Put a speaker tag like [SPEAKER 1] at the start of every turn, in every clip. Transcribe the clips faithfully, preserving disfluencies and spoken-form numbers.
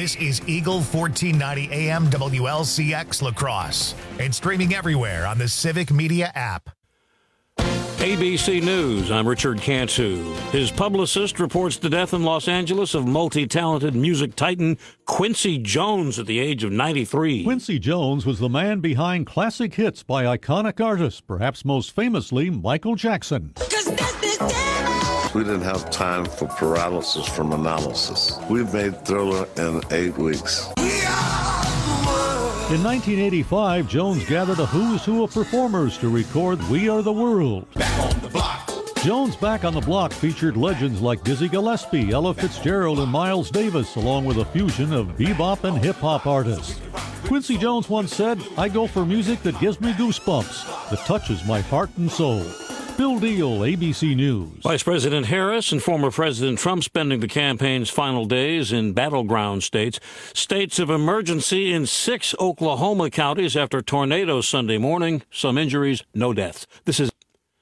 [SPEAKER 1] This is Eagle fourteen ninety A M W L C X La Crosse and streaming everywhere on the Civic Media app.
[SPEAKER 2] A B C News, I'm Richard Cantu. His publicist reports the death in Los Angeles of multi-talented music titan Quincy Jones at the age of ninety-three.
[SPEAKER 3] Quincy Jones was the man behind classic hits by iconic artists, perhaps most famously Michael Jackson.
[SPEAKER 4] We didn't have time for paralysis from analysis. We made Thriller in eight weeks.
[SPEAKER 3] In nineteen eighty-five, Jones gathered a who's who of performers to record We Are the World.
[SPEAKER 5] Back on the block.
[SPEAKER 3] Jones' Back on the Block featured legends like Dizzy Gillespie, Ella Fitzgerald, and Miles Davis, along with a fusion of bebop and hip-hop artists. Quincy Jones once said, "I go for music that gives me goosebumps, that touches my heart and soul." Bill Deal, A B C News.
[SPEAKER 2] Vice President Harris and former President Trump spending the campaign's final days in battleground states. States of emergency in six Oklahoma counties after tornadoes Sunday morning. Some injuries, no deaths. This is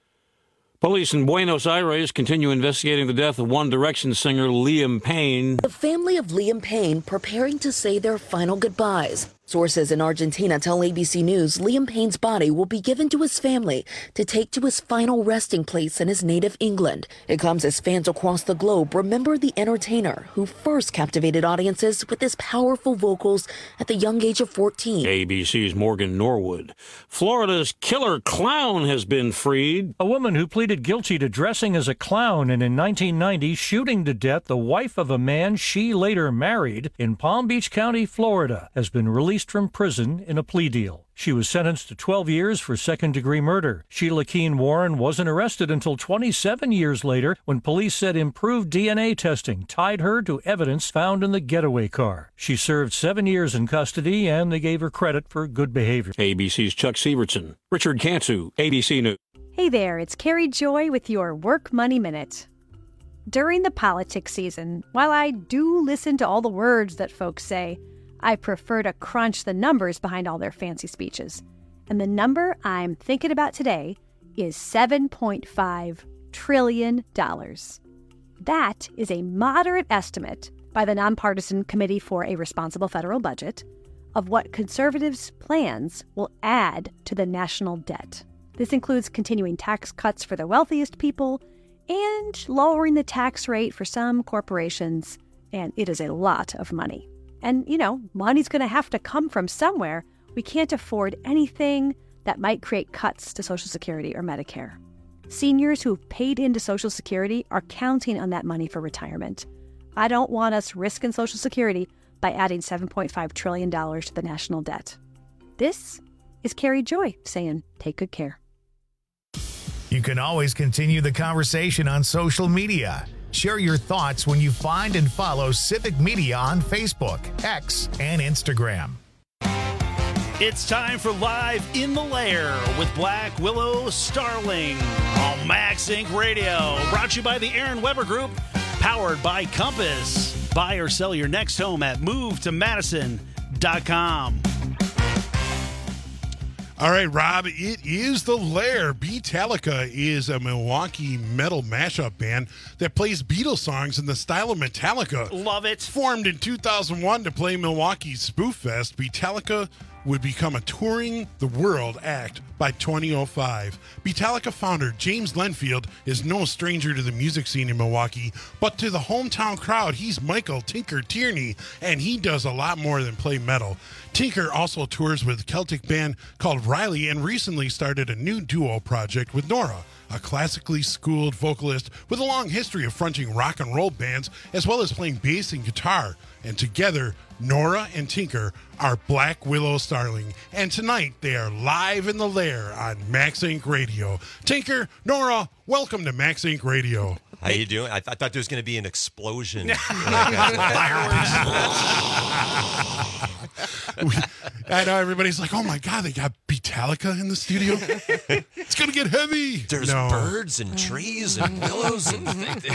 [SPEAKER 2] Police in Buenos Aires continue investigating the death of One Direction singer Liam Payne.
[SPEAKER 6] The family of Liam Payne preparing to say their final goodbyes. Sources in Argentina tell A B C News Liam Payne's body will be given to his family to take to his final resting place in his native England. It comes as fans across the globe remember the entertainer who first captivated audiences with his powerful vocals at the young age of fourteen.
[SPEAKER 2] A B C's Morgan Norwood. Florida's killer clown has been freed.
[SPEAKER 7] A woman who pleaded guilty to dressing as a clown and in nineteen ninety shooting to death the wife of a man she later married in Palm Beach County, Florida, has been released from prison in a plea deal. She was sentenced to twelve years for second-degree murder. Sheila Keene Warren wasn't arrested until twenty-seven years later when police said improved D N A testing tied her to evidence found in the getaway car. She served seven years in custody, and they gave her credit for good behavior.
[SPEAKER 2] A B C's Chuck Severson. Richard Cantu, A B C News.
[SPEAKER 8] Hey there, it's Carrie Joy with your Work Money Minute. During the politics season, while I do listen to all the words that folks say, I prefer to crunch the numbers behind all their fancy speeches. And the number I'm thinking about today is seven point five trillion dollars. That is a moderate estimate by the Nonpartisan Committee for a Responsible Federal Budget of what conservatives' plans will add to the national debt. This includes continuing tax cuts for the wealthiest people and lowering the tax rate for some corporations, and it is a lot of money. And, you know, money's going to have to come from somewhere. We can't afford anything that might create cuts to Social Security or Medicare. Seniors who've paid into Social Security are counting on that money for retirement. I don't want us risking Social Security by adding seven point five trillion dollars to the national debt. This is Carrie Joy saying, take good care.
[SPEAKER 1] You can always continue the conversation on social media. Share your thoughts when you find and follow Civic Media on Facebook, X, and Instagram.
[SPEAKER 9] It's time for Live in the Lair with Black Willow Starling on Max Inc Radio. Brought to you by the Aaron Weber Group, powered by Compass. Buy or sell your next home at move to madison dot com.
[SPEAKER 10] All right, Rob, it is The Lair. Beatallica is a Milwaukee metal mashup band that plays Beatles songs in the style of Metallica.
[SPEAKER 9] Love it.
[SPEAKER 10] Formed in two thousand one to play Milwaukee's Spoof Fest, Beatallica would become a touring the world act by twenty oh five. Beatallica founder James Lenfield is no stranger to the music scene in Milwaukee, but to the hometown crowd, he's Michael Tinker Tierney, and he does a lot more than play metal. Tinker also tours with a Celtic band called Riley and recently started a new duo project with Nora, a classically schooled vocalist with a long history of fronting rock and roll bands as well as playing bass and guitar. And together, Nora and Tinker are Black Willow Starling. And tonight, they are live in the lair on Max Inc Radio. Tinker, Nora, welcome to Max Inc Radio.
[SPEAKER 11] How you doing? I, th- I thought there was going to be an explosion.
[SPEAKER 10] Fireworks. I know everybody's like, oh my God, they got Beatallica in the studio. It's going to get heavy.
[SPEAKER 11] There's
[SPEAKER 10] no.
[SPEAKER 11] birds and trees and willows. And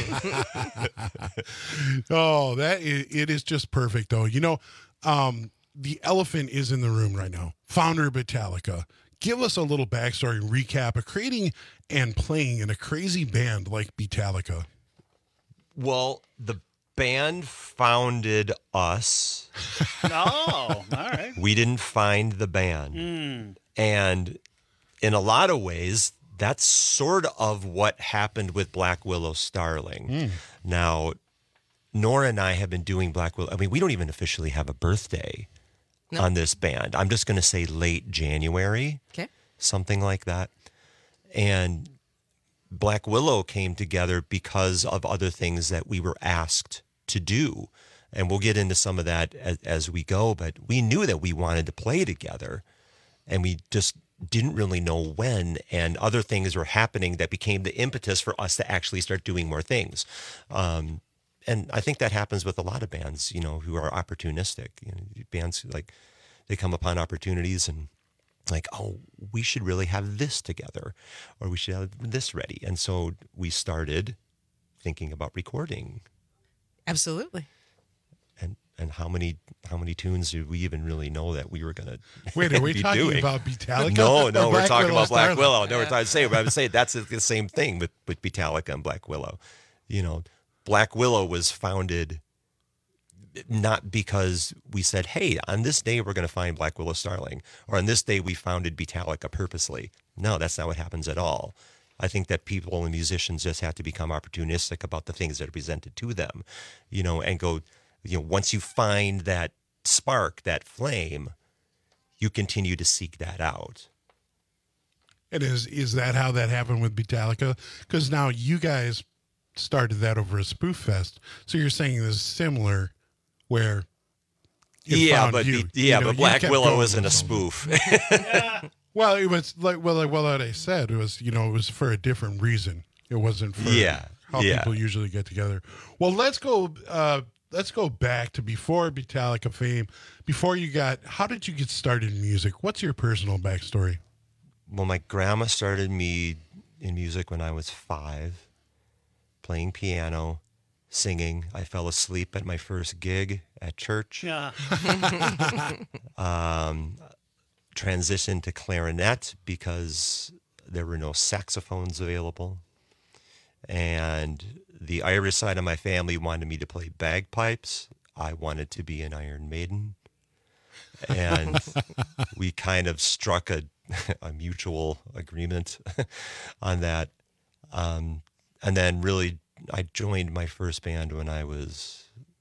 [SPEAKER 10] oh, that is, it is just perfect, though. You know, um, the elephant is in the room right now. Founder of Beatallica. Give us a little backstory and recap of creating and playing in a crazy band like Beatallica.
[SPEAKER 11] Well, the band founded us
[SPEAKER 9] Oh, all right.
[SPEAKER 11] We didn't find the band.
[SPEAKER 9] Mm.
[SPEAKER 11] And in a lot of ways, that's sort of what happened with Black Willow Starling.
[SPEAKER 10] Mm.
[SPEAKER 11] Now, Nora and I have been doing Black Willow. I mean, we don't even officially have a birthday no. on this band. I'm just going to say late January,
[SPEAKER 5] okay,
[SPEAKER 11] something like that. And Black Willow came together because of other things that we were asked to do. And we'll get into some of that as, as we go, but we knew that we wanted to play together, and we just didn't really know when, and other things were happening that became the impetus for us to actually start doing more things. Um, and I think that happens with a lot of bands, you know, who are opportunistic. You know, bands who, like, they come upon opportunities and like, oh, we should really have this together, or we should have this ready. And so we started thinking about recording.
[SPEAKER 5] Absolutely.
[SPEAKER 11] And and how many how many tunes did we even really know that we were going to
[SPEAKER 10] Wait, are we
[SPEAKER 11] be
[SPEAKER 10] talking
[SPEAKER 11] doing?
[SPEAKER 10] about Beatallica?
[SPEAKER 11] No, no, we're
[SPEAKER 10] Black
[SPEAKER 11] talking
[SPEAKER 10] Willow
[SPEAKER 11] about Black
[SPEAKER 10] Starling?
[SPEAKER 11] Willow. No,
[SPEAKER 5] Yeah.
[SPEAKER 11] we're talking to say, but I would say that's the same thing with, with Beatallica and Black Willow. You know, Black Willow was founded not because we said, hey, on this day we're going to find Black Willow Starling, or on this day we founded Beatallica purposely. No, that's not what happens at all. I think that people and musicians just have to become opportunistic about the things that are presented to them, you know, and go, you know, once you find that spark, that flame, you continue to seek that out.
[SPEAKER 10] And is is that how that happened with Beatallica? Because now you guys started that over a spoof fest, so you're saying this is similar, where it
[SPEAKER 11] yeah,
[SPEAKER 10] found
[SPEAKER 11] but
[SPEAKER 10] you.
[SPEAKER 11] Be, yeah,
[SPEAKER 10] You know,
[SPEAKER 11] but
[SPEAKER 10] you
[SPEAKER 11] Black
[SPEAKER 10] kept
[SPEAKER 11] Willow
[SPEAKER 10] going
[SPEAKER 11] wasn't
[SPEAKER 10] with
[SPEAKER 11] a
[SPEAKER 10] something.
[SPEAKER 11] spoof.
[SPEAKER 10] Well, it was like well, like well, I said, it was you know it was for a different reason. It wasn't for
[SPEAKER 11] Yeah,
[SPEAKER 10] how
[SPEAKER 11] yeah.
[SPEAKER 10] people usually get together. Well, let's go. Uh, let's go back to before Beatallica fame. Before you got, how did you get started in music? What's your personal backstory?
[SPEAKER 11] Well, my grandma started me in music when I was five, playing piano, singing. I fell asleep at my first gig at church.
[SPEAKER 9] Yeah.
[SPEAKER 11] um, transitioned to clarinet because there were no saxophones available. And the Irish side of my family wanted me to play bagpipes. I wanted to be an Iron Maiden. And we kind of struck a, a mutual agreement on that. Um, and then really, I joined my first band when I was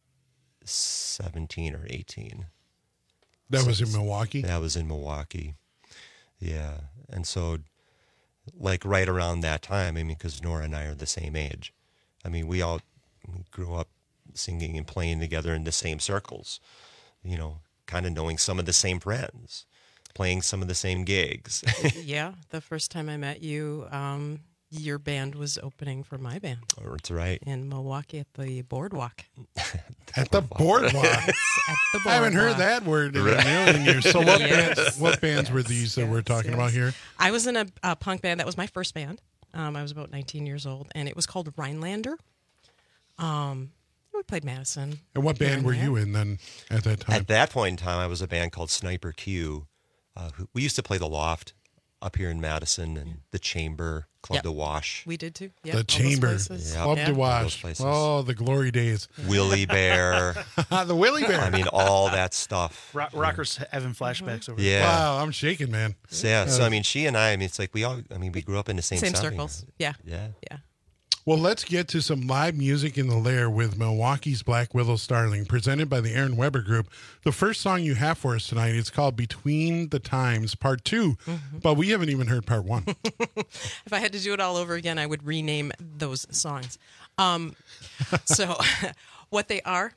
[SPEAKER 11] seventeen or eighteen.
[SPEAKER 10] That
[SPEAKER 11] So
[SPEAKER 10] was in Milwaukee?
[SPEAKER 11] That was in Milwaukee. Yeah. And so, like, right around that time, I mean, because Nora and I are the same age. I mean, we all we grew up singing and playing together in the same circles, you know, kind of knowing some of the same friends, playing some of the same gigs.
[SPEAKER 5] Yeah, the first time I met you, um, your band was opening for my band.
[SPEAKER 11] Oh, that's right.
[SPEAKER 5] In Milwaukee at the Boardwalk.
[SPEAKER 10] At the boardwalk.
[SPEAKER 5] At the
[SPEAKER 10] I haven't heard
[SPEAKER 5] Boardwalk.
[SPEAKER 10] that word in a million years. So what
[SPEAKER 5] Yes.
[SPEAKER 10] bands? What bands were these that we're talking about here?
[SPEAKER 5] I was in a, a punk band. That was my first band. Um, I was about nineteen years old, and it was called Rhinelander. Um, we played Madison.
[SPEAKER 10] And what
[SPEAKER 5] here
[SPEAKER 10] band
[SPEAKER 5] and
[SPEAKER 10] were
[SPEAKER 5] there.
[SPEAKER 10] you in then at that time?
[SPEAKER 11] At that point in time, I was a band called Sniper Q. Uh, who, we used to play the Loft up here in Madison and the Chamber, Club
[SPEAKER 5] Yep.
[SPEAKER 11] to Wash.
[SPEAKER 5] We did too. Yep,
[SPEAKER 10] the
[SPEAKER 5] all those
[SPEAKER 10] Chamber.
[SPEAKER 5] places.
[SPEAKER 11] Yep.
[SPEAKER 10] Love
[SPEAKER 5] Yeah.
[SPEAKER 10] to
[SPEAKER 11] All
[SPEAKER 10] watch.
[SPEAKER 11] those places.
[SPEAKER 10] Oh, the glory days.
[SPEAKER 11] Willie Bear.
[SPEAKER 10] the Willie Bear.
[SPEAKER 11] I mean, all that stuff.
[SPEAKER 9] Rock, rockers having flashbacks over
[SPEAKER 11] Yeah.
[SPEAKER 10] Wow, I'm shaking, man.
[SPEAKER 11] So, yeah. So I mean, she and I. I mean, it's like we all. I mean, we grew up in the same
[SPEAKER 5] Same
[SPEAKER 11] sounding.
[SPEAKER 5] circles. Yeah.
[SPEAKER 11] Yeah.
[SPEAKER 5] Yeah.
[SPEAKER 10] Well, let's get to some live music in the lair with Milwaukee's Black Willow Starling, presented by the Aaron Weber Group. The first song you have for us tonight is called Between the Times, Part Two,
[SPEAKER 5] Mm-hmm.
[SPEAKER 10] but we haven't even heard Part One.
[SPEAKER 5] If I had to do it all over again, I would rename those songs. Um, so, what they are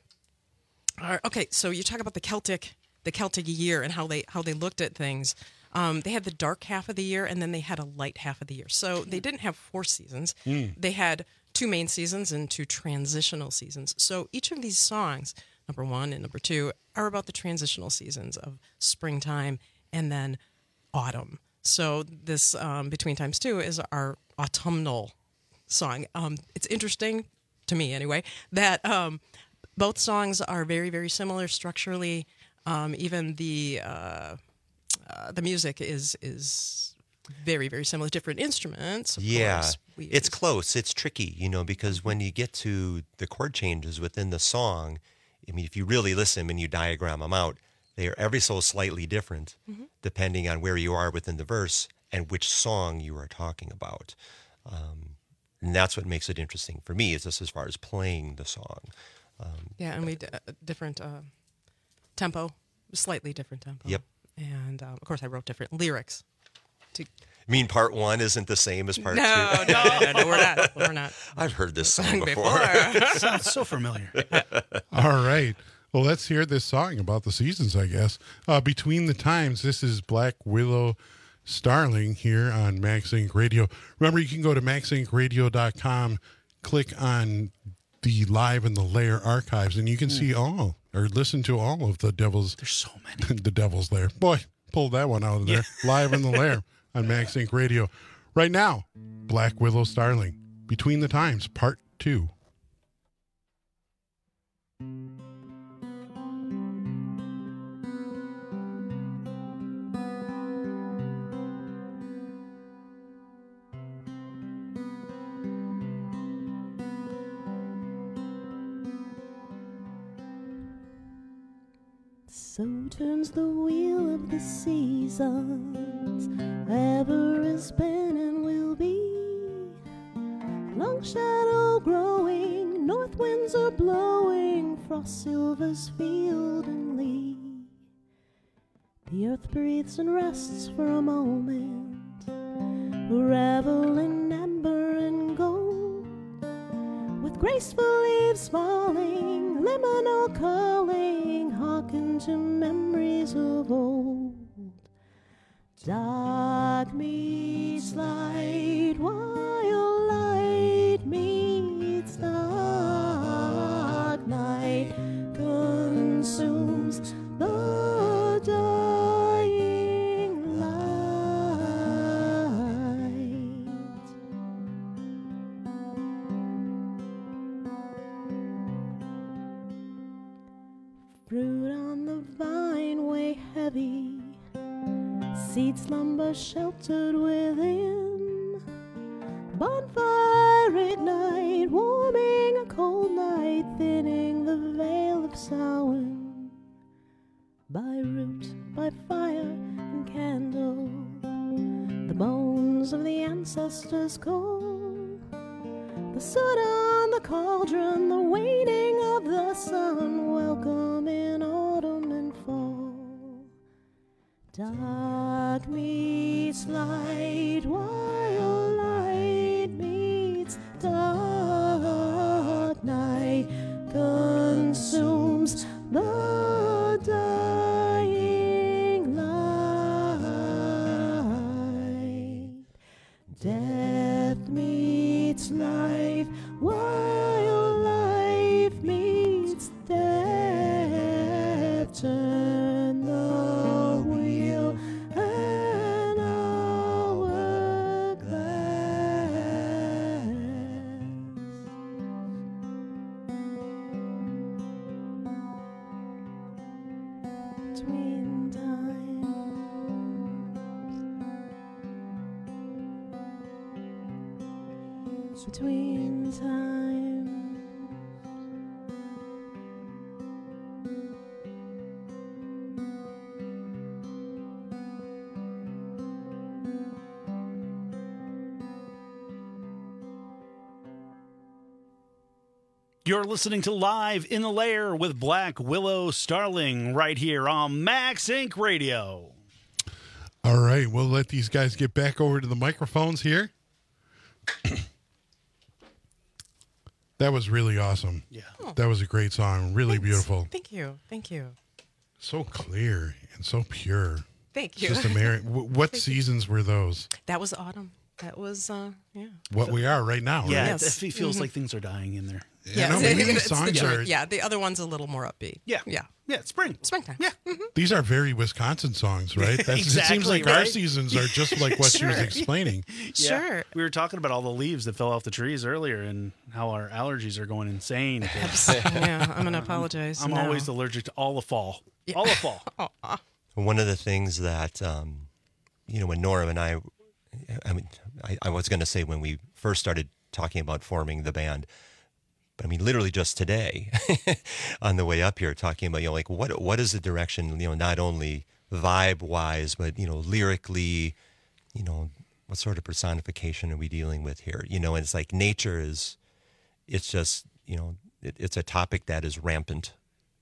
[SPEAKER 5] are okay. So you talk about the Celtic, the Celtic year, and how they how they looked at things. Um, they had the dark half of the year, and then they had a light half of the year. So they didn't have four seasons.
[SPEAKER 10] Mm.
[SPEAKER 5] They had two main seasons and two transitional seasons. So each of these songs, number one and number two, are about the transitional seasons of springtime and then autumn. So this um, Between Times Two is our autumnal song. Um, it's interesting, to me anyway, that um, both songs are very, very similar structurally. Um, even the uh, uh, the music is is very, very similar. Different instruments, of
[SPEAKER 11] Yeah,
[SPEAKER 5] course. We
[SPEAKER 11] it's
[SPEAKER 5] use-
[SPEAKER 11] close. It's tricky, you know, because when you get to the chord changes within the song, I mean, if you really listen and you diagram them out, they are every so slightly different mm-hmm. depending on where you are within the verse and which song you are talking about. Um, and that's what makes it interesting for me, is just as far as playing the song. Um,
[SPEAKER 5] yeah, and we d- uh, different uh, tempo, slightly different tempo.
[SPEAKER 11] Yep.
[SPEAKER 5] And um, of course, I wrote different lyrics. To
[SPEAKER 11] I mean, part one isn't the same as part
[SPEAKER 5] no,
[SPEAKER 11] two.
[SPEAKER 5] No, no, no, we're not. We're not.
[SPEAKER 11] I've heard this song before.
[SPEAKER 5] before.
[SPEAKER 9] Sounds so familiar.
[SPEAKER 10] All right. Well, let's hear this song about the seasons, I guess. Uh, Between the Times, this is Black Willow Starling here on Max Inc Radio. Remember, you can go to max inc radio dot com, click on the Live in the Lair archives, and you can see all, or listen to all of the Devil's...
[SPEAKER 9] There's so many.
[SPEAKER 10] the Devil's Lair. Boy, pulled that one out of there. Yeah. Live in the Lair on Max Inc Radio. Right now, Black Willow Starling, Between the Times, Part two.
[SPEAKER 12] So turns the wheel of the seasons, ever has been and will be. Long shadow growing, north winds are blowing, frost silvers field and lea. The earth breathes and rests for a moment, revel in amber and gold, with graceful leaves falling, liminal calling, hearken to memories of old. Dark meets light, while light meets dark. Night consumes the dying light. Fruit on the vine weigh heavy, seed slumber sheltered within. Bonfire ignite, warming a cold night, thinning the veil of Samhain. By root, by fire and candle, the bones of the ancestors call. The soot on the cauldron, the waning of the sun, welcome in autumn and fall. Dark meets light, while light meets dark. Night consumes the dying light. Death meets life, while life meets death. Turn the wheel and hourglass. Between times, between times.
[SPEAKER 9] You're listening to Live in the Lair with Black Willow Starling right here on Max Inc Radio.
[SPEAKER 10] All right, we'll let these guys get back over to the microphones here. That was really awesome.
[SPEAKER 9] Yeah.
[SPEAKER 5] Oh.
[SPEAKER 10] That was a great song. Really
[SPEAKER 5] Thanks.
[SPEAKER 10] beautiful.
[SPEAKER 5] Thank you. Thank you.
[SPEAKER 10] So clear and so pure.
[SPEAKER 5] Thank you.
[SPEAKER 10] It's just amazing. What
[SPEAKER 5] Thank
[SPEAKER 10] seasons
[SPEAKER 5] you.
[SPEAKER 10] were those?
[SPEAKER 5] That was autumn. That was, uh, yeah.
[SPEAKER 10] What we are right now,
[SPEAKER 9] Yeah,
[SPEAKER 10] right?
[SPEAKER 9] it, it feels
[SPEAKER 5] Mhm.
[SPEAKER 9] like things are dying in there.
[SPEAKER 10] Yeah, no, maybe these
[SPEAKER 5] It's the
[SPEAKER 10] songs
[SPEAKER 5] different-
[SPEAKER 10] are.
[SPEAKER 5] yeah, the other one's a little more upbeat.
[SPEAKER 9] Yeah.
[SPEAKER 5] Yeah.
[SPEAKER 9] Yeah, spring.
[SPEAKER 5] Springtime.
[SPEAKER 9] Yeah.
[SPEAKER 10] These are very Wisconsin songs, right? That's,
[SPEAKER 9] Exactly,
[SPEAKER 10] it seems like our
[SPEAKER 9] right?
[SPEAKER 10] seasons are just like what she was
[SPEAKER 9] Sure.
[SPEAKER 10] explaining.
[SPEAKER 9] Yeah.
[SPEAKER 5] Sure.
[SPEAKER 9] We were talking about all the leaves that fell off the trees earlier and how our allergies are going insane.
[SPEAKER 5] Yeah, I'm going to apologize.
[SPEAKER 9] I'm
[SPEAKER 5] now.
[SPEAKER 9] always allergic to all the fall. All the fall.
[SPEAKER 11] One of the things that, um, you know, when Norm and I, I mean, I, I was going to say when we first started talking about forming the band, I mean, literally just today on the way up here, talking about, you know, like what what is the direction, you know, not only vibe wise, but, you know, lyrically, you know, what sort of personification are we dealing with here? You know, and it's like nature is, it's just, you know, it, it's a topic that is rampant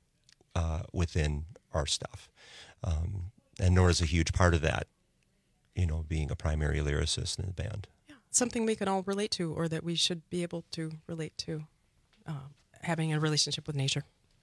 [SPEAKER 11] uh, within our stuff. Um, and Nora's a huge part of that, you know, being a primary lyricist in the band.
[SPEAKER 5] Yeah, something we can all relate to, or that we should be able to relate to, uh, having a relationship with nature.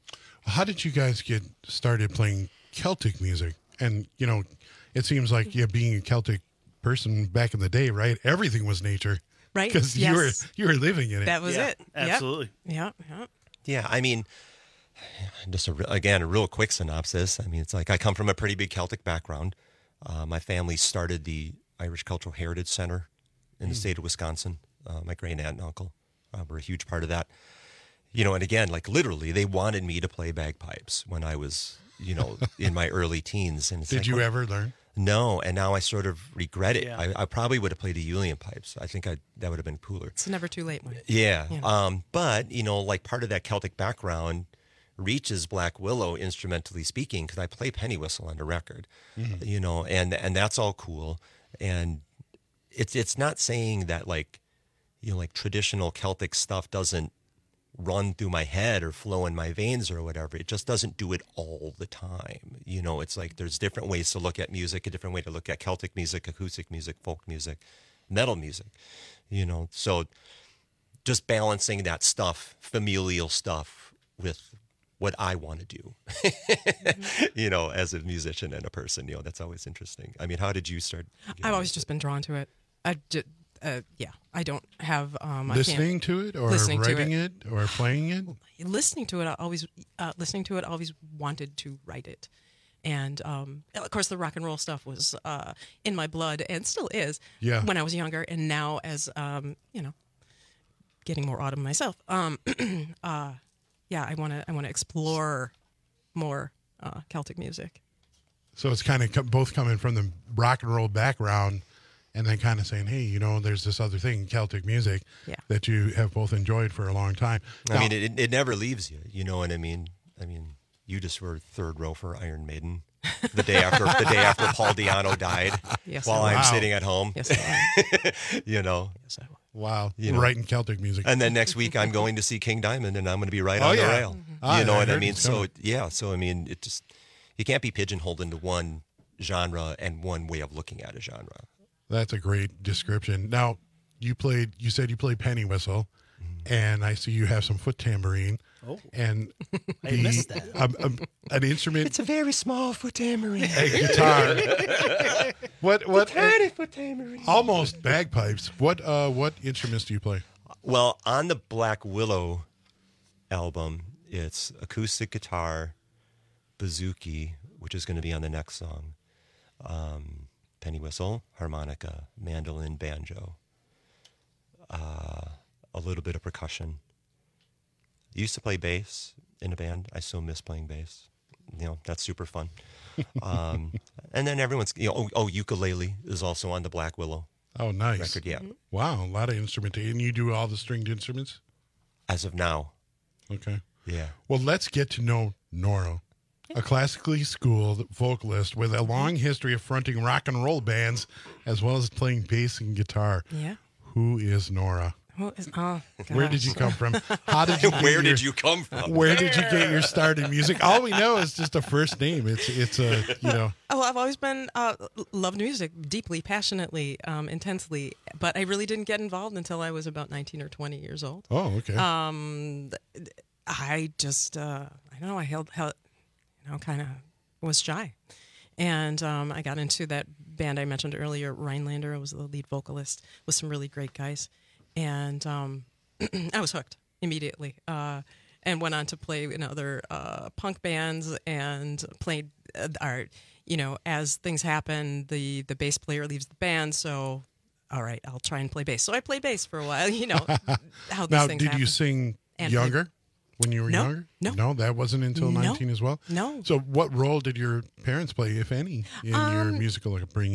[SPEAKER 10] How did you guys get started playing Celtic music? And, you know, it seems like, yeah, being a Celtic person back in the day, right? Everything was nature.
[SPEAKER 5] Right.
[SPEAKER 10] Because
[SPEAKER 5] yes.
[SPEAKER 10] you were you were living in it.
[SPEAKER 5] That was
[SPEAKER 9] Yeah,
[SPEAKER 5] it.
[SPEAKER 9] absolutely.
[SPEAKER 5] Yep. Yeah. Yeah.
[SPEAKER 11] Yeah, I mean, just a, re- again, a real quick synopsis. I mean, it's like I come from a pretty big Celtic background. Uh, my family started the Irish Cultural Heritage Center in the state of Wisconsin. Uh, my great aunt and uncle uh, were a huge part of that. You know, and again, like literally, they wanted me to play bagpipes when I was, you know, in my early teens. And it's
[SPEAKER 10] Did
[SPEAKER 11] like,
[SPEAKER 10] you
[SPEAKER 11] well,
[SPEAKER 10] ever learn?
[SPEAKER 11] No, and now I sort of regret it.
[SPEAKER 9] Yeah.
[SPEAKER 11] I, I probably would have played the Uilleann pipes. I think I, that would have been cooler.
[SPEAKER 5] It's never too late, Mike.
[SPEAKER 11] Yeah.
[SPEAKER 5] Yeah.
[SPEAKER 11] Um, but, you know, like part of that Celtic background reaches Black Willow, instrumentally speaking, because I play penny whistle on the record,
[SPEAKER 10] Mm-hmm.
[SPEAKER 11] you know, and, and that's all cool. And it's, it's not saying that like, you know, like traditional Celtic stuff doesn't run through my head or flow in my veins or whatever. It just doesn't do it all the time. You know, it's like there's different ways to look at music, a different way to look at Celtic music, acoustic music, folk music, metal music, you know. So just balancing that stuff, familial stuff, with what I want to do, mm-hmm. you know, as a musician and a person, you know, that's always interesting. I mean, how did you start?
[SPEAKER 5] I've always just been drawn to it. I did. Uh, yeah, I don't have um,
[SPEAKER 10] listening
[SPEAKER 5] I
[SPEAKER 10] to it or
[SPEAKER 5] listening
[SPEAKER 10] writing
[SPEAKER 5] to
[SPEAKER 10] it. it or playing it.
[SPEAKER 5] Listening to it, I always uh, listening to it. I always wanted to write it, and um, of course, the rock and roll stuff was uh, in my blood and still is.
[SPEAKER 10] Yeah.
[SPEAKER 5] When I was younger, and now as um, you know, getting more autumn myself. Um, uh, yeah, I want to. I want to explore more uh, Celtic music.
[SPEAKER 10] So it's kind of co- both coming from the rock and roll background. And then kind of saying, hey, you know, there's this other thing, Celtic music,
[SPEAKER 5] yeah.
[SPEAKER 10] that you have both enjoyed for a long time.
[SPEAKER 11] I
[SPEAKER 10] now,
[SPEAKER 11] mean, it, it never leaves you. You know what I mean? I mean, you just were third row for Iron Maiden the day after the day after Paul Di'Anno died.
[SPEAKER 5] Yes,
[SPEAKER 11] while
[SPEAKER 5] I
[SPEAKER 11] I'm
[SPEAKER 10] wow.
[SPEAKER 11] sitting at home.
[SPEAKER 5] Yes, I
[SPEAKER 11] you know.
[SPEAKER 5] Yes, I will.
[SPEAKER 10] Wow,
[SPEAKER 11] You know.
[SPEAKER 10] writing Celtic music.
[SPEAKER 11] And then next week I'm going to see King Diamond, and I'm going to be right
[SPEAKER 10] Oh,
[SPEAKER 11] on
[SPEAKER 10] yeah.
[SPEAKER 11] the rail.
[SPEAKER 10] Mm-hmm. Ah,
[SPEAKER 11] You know
[SPEAKER 10] I
[SPEAKER 11] what I
[SPEAKER 10] heard
[SPEAKER 11] mean?
[SPEAKER 10] it's
[SPEAKER 11] So
[SPEAKER 10] coming.
[SPEAKER 11] yeah, so I mean, it just you can't be pigeonholed into one genre and one way of looking at a genre.
[SPEAKER 10] That's a great description. Now, you played. You said you played penny whistle, and I see you have some foot tambourine.
[SPEAKER 9] Oh.
[SPEAKER 10] And
[SPEAKER 9] I
[SPEAKER 10] the,
[SPEAKER 9] missed that.
[SPEAKER 10] Um, um, an instrument,
[SPEAKER 11] It's a very small foot tambourine.
[SPEAKER 10] a guitar. what? What?
[SPEAKER 11] Tiny foot tambourine.
[SPEAKER 10] Almost bagpipes. What? Uh, what instruments do you play?
[SPEAKER 11] Well, on the Black Willow album, it's acoustic guitar, bouzouki, which is going to be on the next song, um, penny whistle, harmonica, mandolin, banjo, uh, a little bit of percussion. I used to play bass in a band. I still miss playing bass. You know, that's super fun. Um, and then everyone's, you know, oh, oh, ukulele is also on the Black Willow
[SPEAKER 10] Oh, nice.
[SPEAKER 11] record. Yeah,
[SPEAKER 10] Wow, a lot of instrumentation. And you do all the stringed instruments?
[SPEAKER 11] as of now.
[SPEAKER 10] Okay.
[SPEAKER 11] Yeah.
[SPEAKER 10] Well, let's get to know Nora, a classically schooled vocalist with a long history of fronting rock and roll bands, as well as playing bass and guitar.
[SPEAKER 5] Yeah.
[SPEAKER 10] Who is Nora?
[SPEAKER 5] Who is, oh,
[SPEAKER 10] Where did
[SPEAKER 5] gosh.
[SPEAKER 10] you come from? How did you? Get
[SPEAKER 11] Where
[SPEAKER 10] your,
[SPEAKER 11] did you come from?
[SPEAKER 10] Where did you get your start in music? All we know is just a first name. It's it's a you know.
[SPEAKER 5] Oh, I've always been uh, loved music deeply, passionately, um, intensely, but I really didn't get involved until I was about nineteen or twenty years old.
[SPEAKER 10] Oh, okay.
[SPEAKER 5] Um, I just uh, I don't know. I held, held you know, kind of was shy, and um, I got into that band I mentioned earlier, Rhinelander. I was the lead vocalist with some really great guys, and um, I was hooked immediately. Uh, and went on to play in other uh, punk bands and played uh, art. You know, as things happen, the the bass player leaves the band, so all right, I'll try and play bass. So I played bass for a while. You know how these
[SPEAKER 10] now,
[SPEAKER 5] things
[SPEAKER 10] did
[SPEAKER 5] happen.
[SPEAKER 10] you sing
[SPEAKER 5] And
[SPEAKER 10] younger when you were
[SPEAKER 5] No,
[SPEAKER 10] younger?
[SPEAKER 5] no.
[SPEAKER 10] no, that wasn't until
[SPEAKER 5] No,
[SPEAKER 10] nineteen as well.
[SPEAKER 5] no.
[SPEAKER 10] So, what role did your parents play, if any, in your
[SPEAKER 5] Um,
[SPEAKER 10] musical upbringing?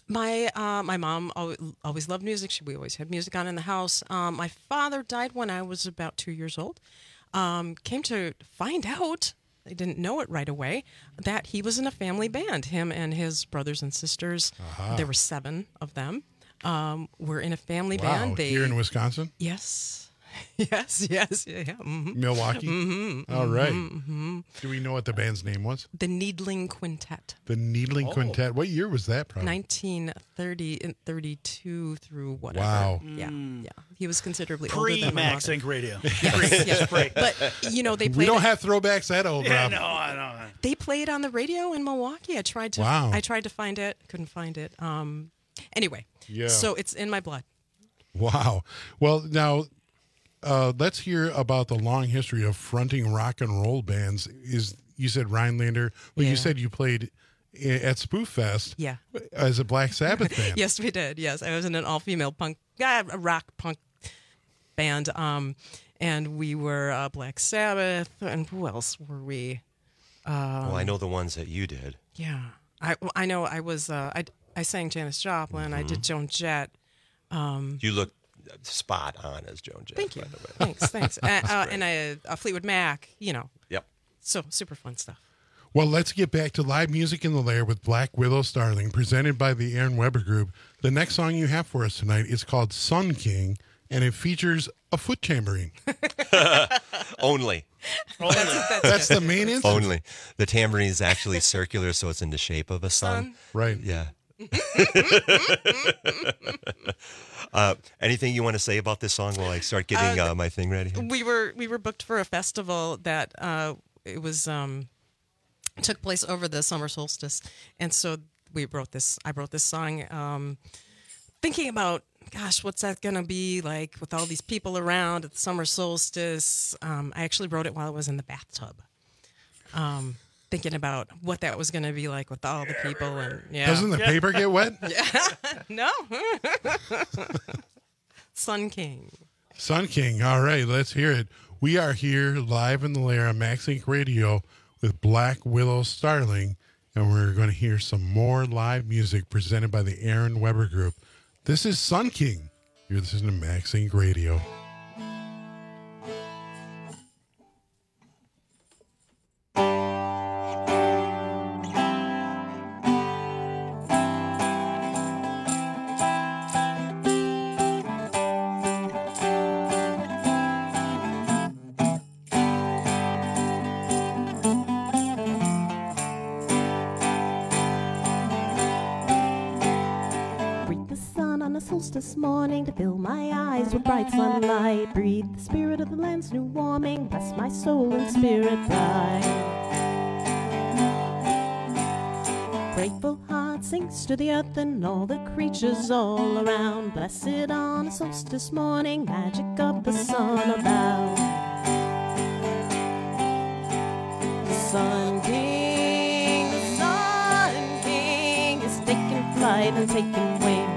[SPEAKER 5] My uh, my mom always, always loved music. She, we always had music on in the house. Um, my father died when I was about two years old. Um, came to find out, I didn't know it right away, that he was in a family band. Him and his brothers and sisters,
[SPEAKER 10] Uh-huh.
[SPEAKER 5] there were seven of them, um, were in a family
[SPEAKER 10] Wow,
[SPEAKER 5] band. They,
[SPEAKER 10] here in Wisconsin?
[SPEAKER 5] Yes. Yes, yes, yeah, yeah. Mm-hmm.
[SPEAKER 10] Milwaukee?
[SPEAKER 5] Mm-hmm.
[SPEAKER 10] All right.
[SPEAKER 5] Mm-hmm.
[SPEAKER 10] Do we know what the band's name was?
[SPEAKER 5] The Needling Quintet.
[SPEAKER 10] The Needling
[SPEAKER 5] Oh.
[SPEAKER 10] Quintet. What year was that, probably?
[SPEAKER 5] nineteen thirty and thirty-two through whatever.
[SPEAKER 10] Wow.
[SPEAKER 5] Yeah, yeah. He was considerably older than my
[SPEAKER 9] Pre-Max
[SPEAKER 5] mother.
[SPEAKER 9] Inc. Radio.
[SPEAKER 5] Yes, yes. But, you know, they
[SPEAKER 10] We
[SPEAKER 5] played...
[SPEAKER 10] don't have throwbacks that old,
[SPEAKER 9] Yeah,
[SPEAKER 10] Rob.
[SPEAKER 9] no, I don't.
[SPEAKER 5] They played on the radio in Milwaukee. I tried to...
[SPEAKER 10] Wow.
[SPEAKER 5] I tried to find it. Couldn't find it. Um. Anyway.
[SPEAKER 10] Yeah.
[SPEAKER 5] So it's in my blood.
[SPEAKER 10] Wow. Well, now uh, let's hear about the long history of fronting rock and roll bands. Is you said Rhinelander? Well,
[SPEAKER 5] Yeah.
[SPEAKER 10] you said you played i- at Spoof Fest.
[SPEAKER 5] Yeah.
[SPEAKER 10] As a Black Sabbath band.
[SPEAKER 5] Yes, we did. Yes, I was in an all-female punk, uh, a rock punk band. Um, and we were uh, Black Sabbath, and who else were we? Um,
[SPEAKER 11] well, I know the ones that you did.
[SPEAKER 5] Yeah, I well, I know. I was uh, I I sang Janis Joplin. I did Joan Jett. Um,
[SPEAKER 11] You look spot on as Joan Jett.
[SPEAKER 5] Thank you.
[SPEAKER 11] By the way.
[SPEAKER 5] Thanks, thanks. uh, uh, and I, uh, Fleetwood Mac. You know.
[SPEAKER 11] Yep.
[SPEAKER 5] So super fun stuff.
[SPEAKER 10] Well, let's get back to live music in the lair with Black Willow Starling, presented by the Aaron Weber Group. The next song you have for us tonight is called Sun King, and it features a foot tambourine.
[SPEAKER 11] Only.
[SPEAKER 5] That's,
[SPEAKER 10] That's the main instance.
[SPEAKER 11] Only. The tambourine is actually circular, so it's in the shape of a sun.
[SPEAKER 5] Sun.
[SPEAKER 10] Right.
[SPEAKER 11] Yeah. uh, anything you want to say about this song while I start getting uh, my thing ready?
[SPEAKER 5] We were we were booked for a festival that uh, it was um, took place over the summer solstice, and so we wrote this. I wrote this song, um, thinking about, gosh, what's that gonna be like with all these people around at the summer solstice? Um, I actually wrote it while I was in the bathtub, um, thinking about what that was gonna be like with all the people. And yeah,
[SPEAKER 10] Doesn't the paper get wet?
[SPEAKER 5] no, Sun King.
[SPEAKER 10] Sun King. All right, let's hear it. We are here live in the lair on Max Inc Radio with Black Willow Starling, and we're going to hear some more live music presented by the Aaron Weber Group. This is Sun King. You're listening to Max Inc Radio.
[SPEAKER 12] Breathe the sun on a solstice morning to fill my eyes with bright sunlight. Breathe the spirit of the land's new warming. Bless my soul and spirit bright. Grateful heart sings to the earth and all the creatures all around. Blessed on a solstice morning, magic of the sun about. The Sun King, the Sun King is taking flight and taking wing.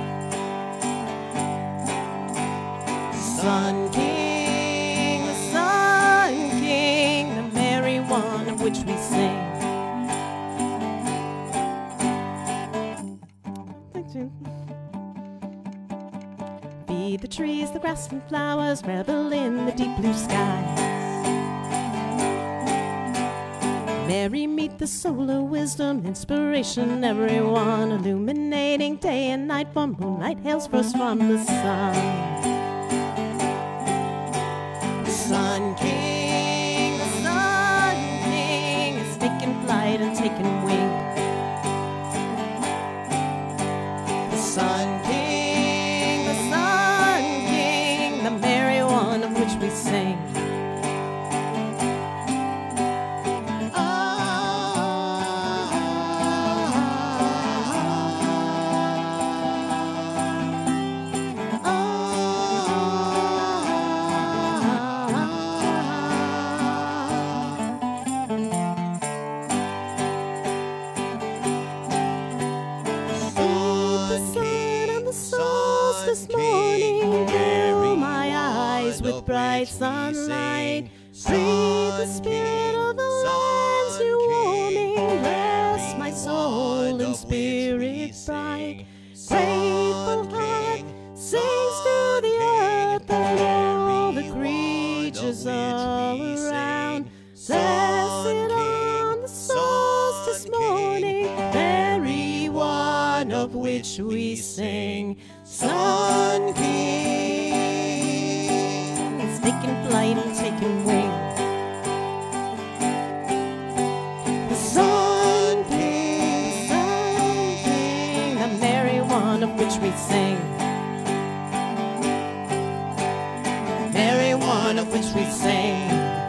[SPEAKER 12] Sun King, the Sun King, the merry one of which we sing. Feed the trees, the grass and flowers, revel in the deep blue skies. Mary, meet the solar wisdom, inspiration, everyone, illuminating day and night, for moonlight hails first from the sun. The Sun King, the Sun King is taking flight and taking wing. The Sun King, the Sun King, the merry one of which we sing. This morning, fill my eyes with bright sunlight. Breathe the spirit of the land's new warming. Bless my soul and spirit bright. morning. Grateful heart sings to the earth and all the creatures all around. Blessed on the souls this morning, every one of which we sing. Sun King is taking flight and taking wing. The Sun King, Sun King, the merry one of which we sing. Merry one of which we sing.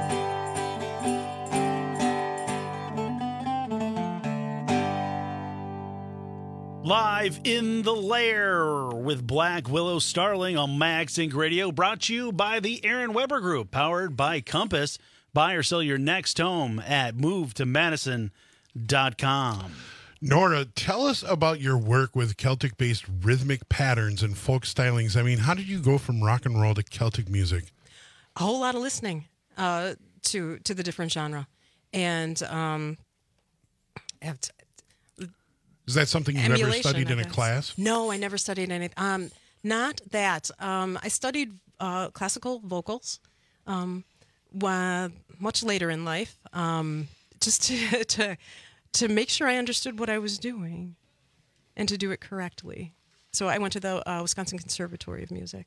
[SPEAKER 9] Live in the Lair with Black Willow Starling on Max Inc Radio, brought to you by the Aaron Weber Group, powered by Compass. Buy or sell your next home at move to madison dot com.
[SPEAKER 10] Nora, tell us about your work with Celtic-based rhythmic patterns and folk stylings. I mean, how did you go from rock and roll to Celtic music?
[SPEAKER 5] A whole lot of listening uh, to to the different genre, and um, have to,
[SPEAKER 10] Is that something you never studied
[SPEAKER 5] I
[SPEAKER 10] in a
[SPEAKER 5] guess.
[SPEAKER 10] class?
[SPEAKER 5] No, I never studied anything. Um, not that. Um, I studied uh, classical vocals um, wa- much later in life, um, just to, to to make sure I understood what I was doing and to do it correctly. So I went to the uh, Wisconsin Conservatory of Music.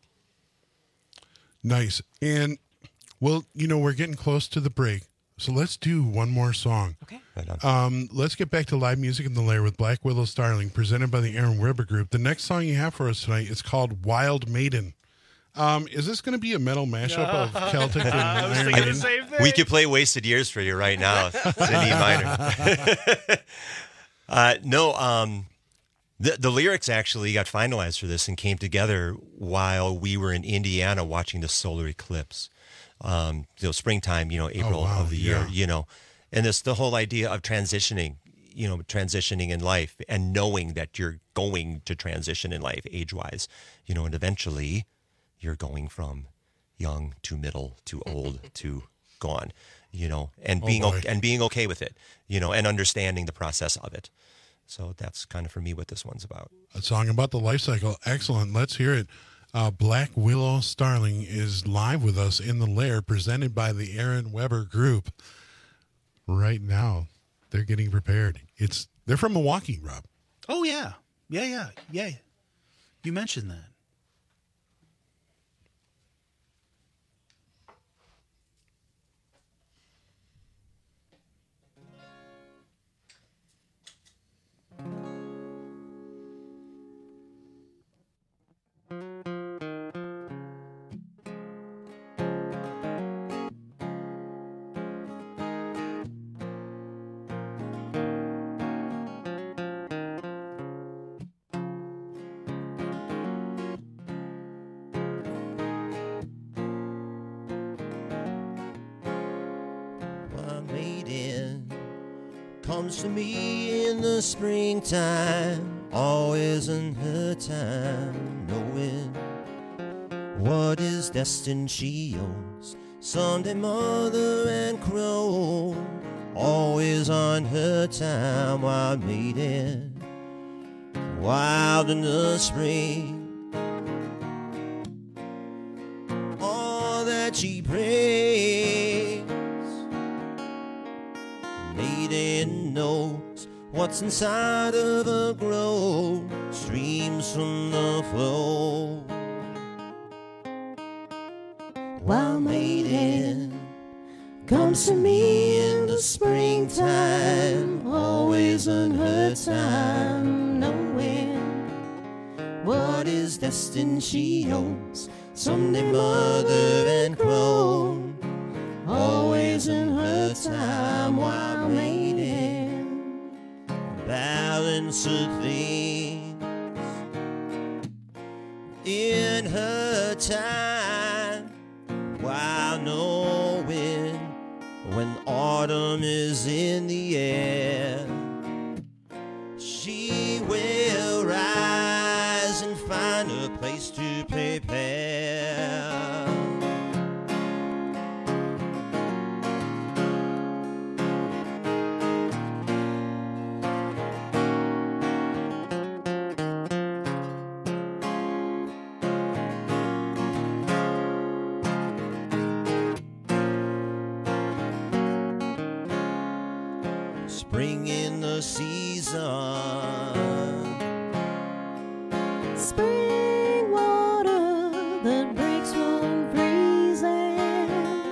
[SPEAKER 10] Nice. And, well, you know, we're getting close to the break. So let's do one more song.
[SPEAKER 5] Okay.
[SPEAKER 10] Um, let's get back to live music in the Lair with Black Willow Starling, presented by the Aaron Weber Group. The next song you have for us tonight is called Wild Maiden. Um, is this going to be a metal mashup of Celtic and
[SPEAKER 9] I was
[SPEAKER 10] Iron
[SPEAKER 9] thinking the
[SPEAKER 10] Maiden?
[SPEAKER 9] same thing.
[SPEAKER 11] We could play Wasted Years for you right now. It's in E minor. uh, no, um, the, the lyrics actually got finalized for this and came together while we were in Indiana watching the solar eclipse. Um, you know, springtime, you know, April
[SPEAKER 10] Oh, wow,
[SPEAKER 11] of the
[SPEAKER 10] yeah.
[SPEAKER 11] year, you know, and this, the whole idea of transitioning, you know, transitioning in life and knowing that you're going to transition in life age wise, you know, and eventually you're going from young to middle to old to gone, you know, and
[SPEAKER 10] Oh,
[SPEAKER 11] being,
[SPEAKER 10] boy.
[SPEAKER 11] o- and being okay with it, you know, and understanding the process of it. So that's kind of for me what this one's about.
[SPEAKER 10] A song about the life cycle. Excellent. Let's hear it. Uh, Black Willow Starling is live with us in the Lair, presented by the Aaron Weber Group. Right now, they're getting prepared. It's they're from Milwaukee, Rob.
[SPEAKER 9] Oh, yeah. Yeah, yeah, yeah. You mentioned that.
[SPEAKER 13] My maiden comes to me in the springtime, always in her time, knowing what is destined she owns. Someday mother and crow, always on her time, wild maiden, wild in the spring. All that she brings, maiden knows what's inside of a glow, streams from the flow. Wild maiden comes to me in the springtime, always in her time, knowing what is destined she owns. Someday mother and crone, always in her time, wild maiden, balance of things in her time, while knowing when autumn is in the air, she will rise and find a place to prepare. bring in the season.
[SPEAKER 12] Spring water that breaks one freezing.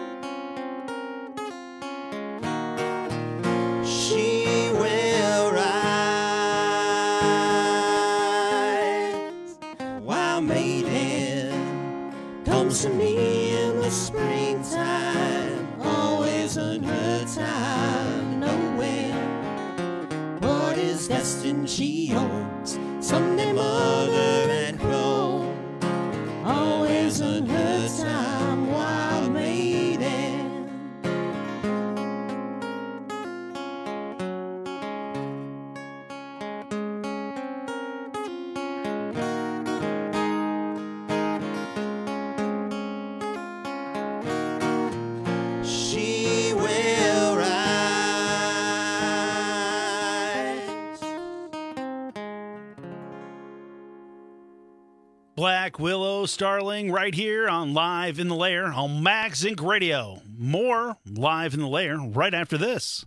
[SPEAKER 13] She will rise while maiden comes to me in the springtime. Always in her time, knowing what is destined she owns. Someday mother and crone, always in her time, wild maiden. She will rise.
[SPEAKER 9] Black Willow Starling right here on Live in the Lair on Max Inc Radio. More Live in the Lair right after this.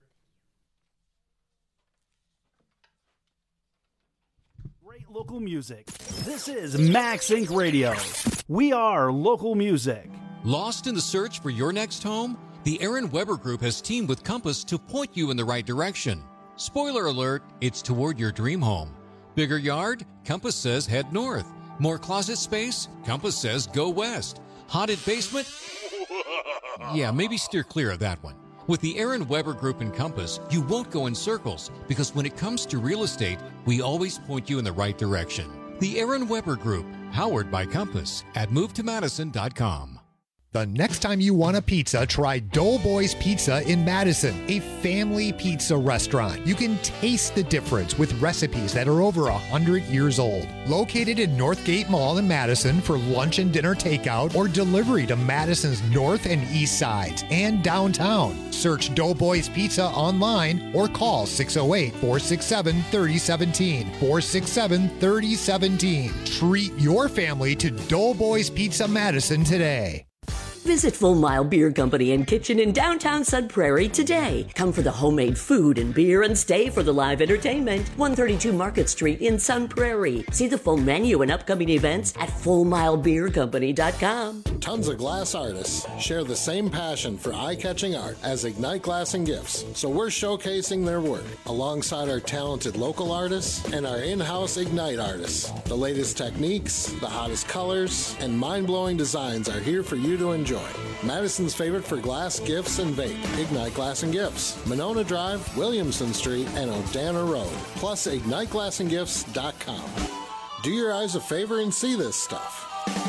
[SPEAKER 9] Great local music. This is Max Inc Radio. We are local music.
[SPEAKER 14] Lost in the search for your next home? The Aaron Weber Group has teamed with Compass to point you in the right direction. Spoiler alert, it's toward your dream home. Bigger yard? Compass says head north. More closet space? Compass says go west. Haunted basement? Yeah, maybe steer clear of that one. With the Aaron Weber Group and Compass, you won't go in circles because when it comes to real estate, we always point you in the right direction. The Aaron Weber Group, powered by Compass at move to madison dot com.
[SPEAKER 15] The next time you want a pizza, try Doughboys Pizza in Madison, a family pizza restaurant. You can taste the difference with recipes that are over one hundred years old. Located in Northgate Mall in Madison for lunch and dinner takeout or delivery to Madison's north and east sides and downtown. Search Doughboys Pizza online or call six oh eight, four six seven, three oh one seven, four six seven, three oh one seven. Treat your family to Doughboys Pizza Madison today.
[SPEAKER 16] Visit Full Mile Beer Company and Kitchen in downtown Sun Prairie today. Come for the homemade food and beer and stay for the live entertainment. one thirty-two Market Street in Sun Prairie. See the full menu and upcoming events at full mile beer company dot com.
[SPEAKER 17] Tons of glass artists share the same passion for eye-catching art as Ignite Glass and Gifts, so we're showcasing their work alongside our talented local artists and our in-house Ignite artists. The latest techniques, the hottest colors, and mind-blowing designs are here for you to enjoy. Madison's favorite for glass, gifts, and vape. Ignite Glass and Gifts. Monona Drive, Williamson Street, and Odana Road. Plus ignite glass and gifts dot com. Do your eyes a favor and see this stuff.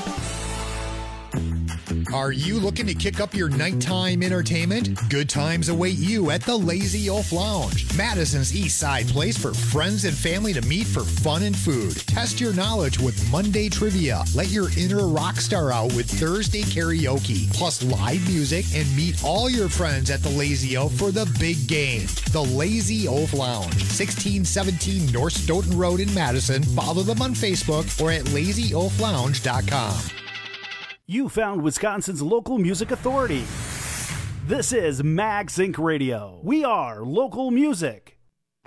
[SPEAKER 15] Are you looking to kick up your nighttime entertainment? Good times await you at the Lazy Oaf Lounge, Madison's East Side place for friends and family to meet for fun and food. Test your knowledge with Monday trivia. Let your inner rock star out with Thursday karaoke, plus live music, and meet all your friends at the Lazy Oaf for the big game. The Lazy Oaf Lounge, sixteen seventeen North Stoughton Road in Madison. Follow them on Facebook or at lazy oaf lounge dot com.
[SPEAKER 9] You found Wisconsin's local music authority. This is Max Inc Radio. We are local music.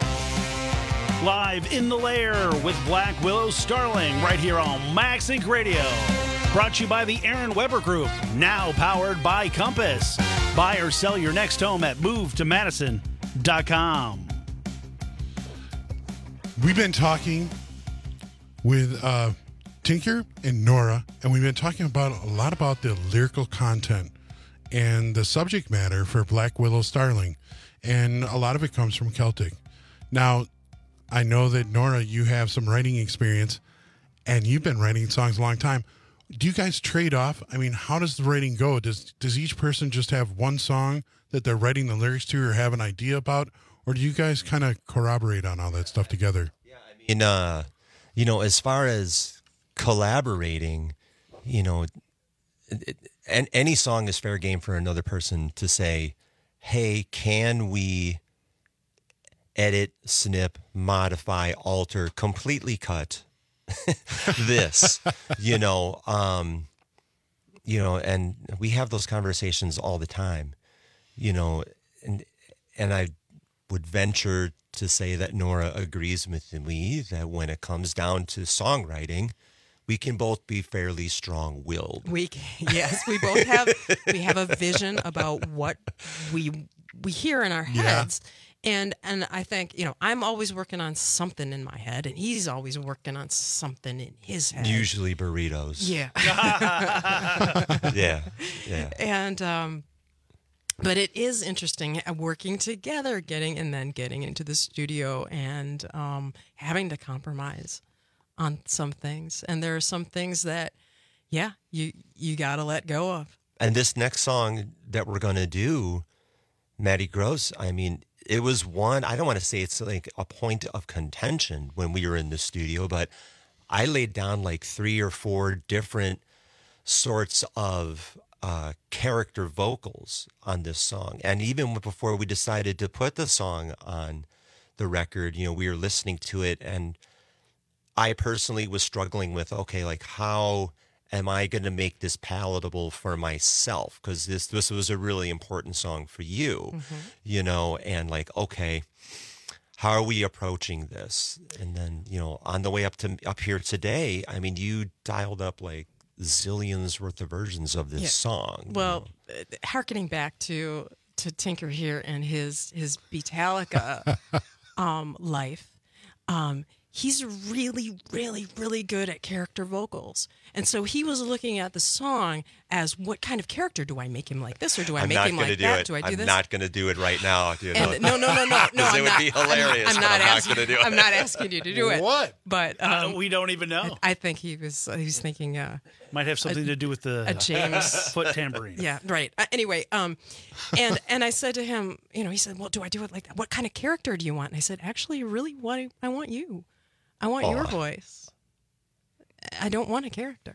[SPEAKER 9] Live in the Lair with Black Willow Starling right here on Max Inc Radio. Brought to you by the Aaron Weber Group, now powered by Compass. Buy or sell your next home at move to madison dot com.
[SPEAKER 10] We've been talking with uh, Tinker and Nora, and we've been talking about a lot about the lyrical content and the subject matter for Black Willow Starling, and a lot of it comes from Celtic. Now, I know that Nora, you have some writing experience, and you've been writing songs a long time. Do you guys trade off? I mean, how does the writing go? Does does each person just have one song that they're writing the lyrics to or have an idea about, or do you guys kind of corroborate on all that stuff together?
[SPEAKER 11] Yeah, I mean, uh, you know, as far as collaborating, you know, it, and any song is fair game for another person to say, hey, can we edit, snip, modify, alter, completely cut this, you know, um, you know, and we have those conversations all the time, you know, and, and I would venture to say that Nora agrees with me that when it comes down to songwriting, we can both be fairly strong-willed.
[SPEAKER 5] We yes, we both have we have a vision about what we we hear in our heads. Yeah. And and I think, you know, I'm always working on something in my head, and he's always working on something in his head.
[SPEAKER 11] Usually burritos.
[SPEAKER 5] Yeah.
[SPEAKER 11] yeah. Yeah.
[SPEAKER 5] And um but it is interesting working together, getting and then getting into the studio and um having to compromise on some things. And there are some things that, yeah, you you got to let go of.
[SPEAKER 11] And this next song that we're going to do, Maddie Groves, I mean, it was one, I don't want to say it's like a point of contention when we were in the studio, but I laid down like three or four different sorts of uh, character vocals on this song. And even before we decided to put the song on the record, you know, we were listening to it, and I personally was struggling with, okay, like how am I going to make this palatable for myself? Because this this was a really important song for you, mm-hmm. you know, and like, okay, how are we approaching this? And then, you know, on the way up to up here today, I mean, you dialed up like zillions worth of versions of this yeah. song.
[SPEAKER 5] Well, you know? Hearkening back to to Tinker here and his his Beatallica um, life. Um, He's really, really, really good at character vocals. And so he was looking at the song as, what kind of character do I make him like this, or do I
[SPEAKER 11] I'm
[SPEAKER 5] make him like
[SPEAKER 11] do
[SPEAKER 5] that?
[SPEAKER 11] It.
[SPEAKER 5] Do I do
[SPEAKER 11] I'm
[SPEAKER 5] this?
[SPEAKER 11] I'm not going to do it right now. You know?
[SPEAKER 5] And, no, no, no, no, no. I'm
[SPEAKER 11] it would
[SPEAKER 5] not,
[SPEAKER 11] be hilarious.
[SPEAKER 5] I'm, I'm not,
[SPEAKER 11] I'm
[SPEAKER 5] asking,
[SPEAKER 11] not going to do it.
[SPEAKER 5] I'm not asking you to do it.
[SPEAKER 10] What?
[SPEAKER 5] But um,
[SPEAKER 9] uh, we don't even know.
[SPEAKER 5] I, I think he was. Uh, he was thinking. Uh,
[SPEAKER 9] Might have something
[SPEAKER 5] a,
[SPEAKER 9] to do with the
[SPEAKER 5] a James
[SPEAKER 9] foot tambourine.
[SPEAKER 5] Yeah, right. Uh, anyway, um, and and I said to him, you know, he said, "Well, do I do it like that? What kind of character do you want?" And I said, "Actually, really, what I, I want you. I want oh. your voice. I don't want a character."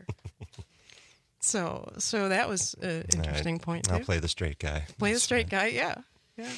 [SPEAKER 5] So, so that was an interesting
[SPEAKER 11] right.
[SPEAKER 5] point.
[SPEAKER 11] I'll
[SPEAKER 5] too.
[SPEAKER 11] play the straight guy.
[SPEAKER 5] Play
[SPEAKER 11] That's
[SPEAKER 5] the straight
[SPEAKER 11] right.
[SPEAKER 5] guy. Yeah, yeah.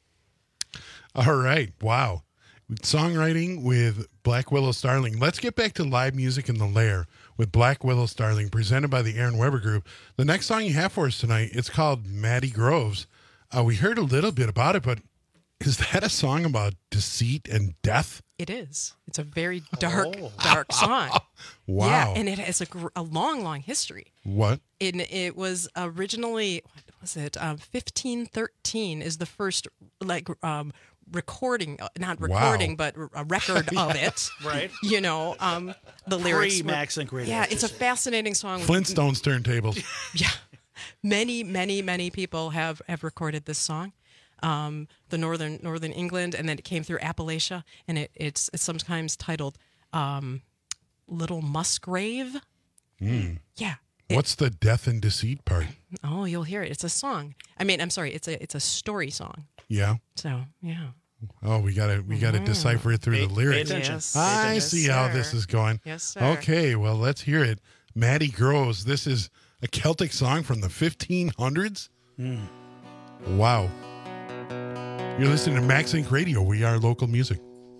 [SPEAKER 10] All right. Wow. Songwriting with Black Willow Starling. Let's get back to live music in the Lair with Black Willow Starling, presented by the Aaron Weber Group. The next song you have for us tonight, it's called Maddie Groves. Uh, we heard a little bit about it, but is that a song about deceit and death?
[SPEAKER 5] It is. It's a very dark,
[SPEAKER 10] oh.
[SPEAKER 5] dark song.
[SPEAKER 10] Wow.
[SPEAKER 5] Yeah, and it has a, gr- a long, long history.
[SPEAKER 10] What?
[SPEAKER 5] It, it was originally, what was it, um, fifteen thirteen is the first, like, um, recording, uh, not recording,
[SPEAKER 10] wow.
[SPEAKER 5] but a record of it.
[SPEAKER 9] Right.
[SPEAKER 5] You know, um, the lyrics.
[SPEAKER 9] Pre-Maxink Radio.
[SPEAKER 5] Yeah, it's a fascinating song.
[SPEAKER 10] Flintstones turntables.
[SPEAKER 5] Yeah. Many, many, many people have, have recorded this song. Um, the northern northern England, and then it came through Appalachia, and it, it's, it's sometimes titled um, Little Musgrave.
[SPEAKER 10] Mm.
[SPEAKER 5] Yeah.
[SPEAKER 10] What's
[SPEAKER 5] it,
[SPEAKER 10] the death and deceit part?
[SPEAKER 5] Oh, you'll hear it. It's a song. I mean, I'm sorry. It's a it's a story song.
[SPEAKER 10] Yeah.
[SPEAKER 5] So yeah.
[SPEAKER 10] Oh, we gotta we gotta mm. decipher it through
[SPEAKER 9] pay,
[SPEAKER 10] the lyrics.
[SPEAKER 9] Pay attention.
[SPEAKER 5] Yes.
[SPEAKER 10] I
[SPEAKER 5] yes,
[SPEAKER 10] see
[SPEAKER 5] sir.
[SPEAKER 10] how this is going.
[SPEAKER 5] Yes, sir.
[SPEAKER 10] Okay, well, let's hear it. Maddie Groves. This is a Celtic song from the fifteen hundreds.
[SPEAKER 9] Mm.
[SPEAKER 10] Wow. You're listening to Max Inc Radio. We are local music.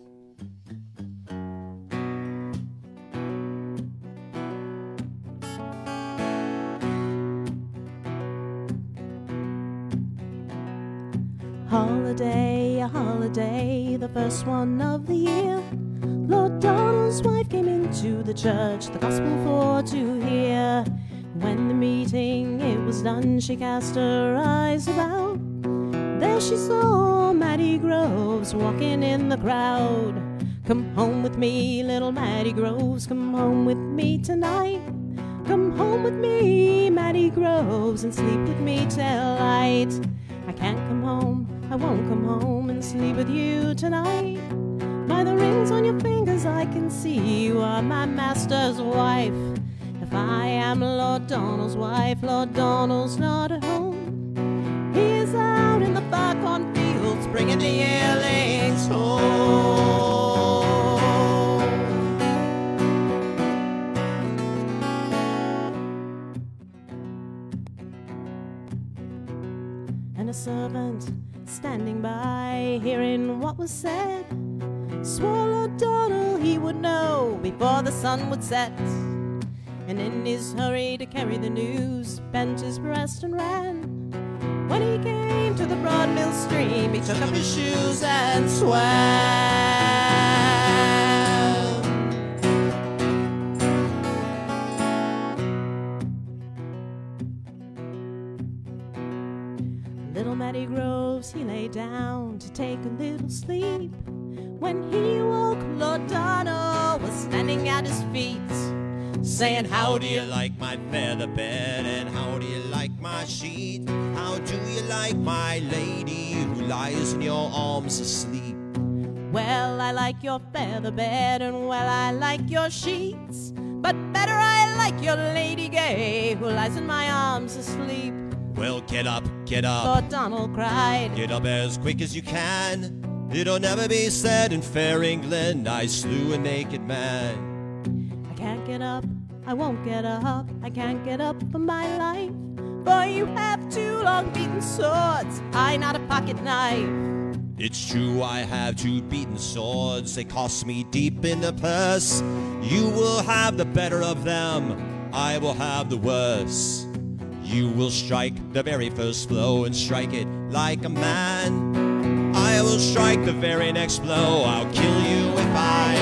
[SPEAKER 12] Holiday, a holiday, the first one of the year. Lord Donald's wife came into the church, the gospel for to hear. When the meeting it was done, she cast her eyes about. There she saw Maddie Groves walking in the crowd. Come home with me, little Maddie Groves, come home with me tonight. Come home with me, Maddie Groves, and sleep with me till light. I can't come home, I won't come home and sleep with you tonight. By the rings on your fingers I can see you are my master's wife. If I am Lord Donald's wife, Lord Donald's not at home. He is out in the far cornfields bringing the yearlings home. And a servant standing by, hearing what was said, swore Lord Donald he would know before the sun would set. And in his hurry to carry the news, bent his breast and ran. When he came to the broad mill stream, he took up his shoes and swam. Little Matty Groves, he lay down to take a little sleep. When he woke, Lord Donald was standing at his feet, saying,
[SPEAKER 13] How do you like my feather bed, and how do you like my sheet? How do you like my lady who lies in your arms asleep?
[SPEAKER 12] Well, I like your feather bed, and well, I like your sheets, but better I like your lady gay who lies in my arms asleep.
[SPEAKER 13] Well, get up, get up.
[SPEAKER 12] Lord Donald cried.
[SPEAKER 13] Get up as quick as you can. It'll never be said in fair England I slew a naked man.
[SPEAKER 12] I can't get up, I won't get up, I can't get up for my life. For you have two long beaten swords, I not a pocket knife.
[SPEAKER 13] It's true I have two beaten swords, they cost me deep in the purse. You will have the better of them, I will have the worse. You will strike the very first blow and strike it like a man. I will strike the very next blow, I'll kill you if I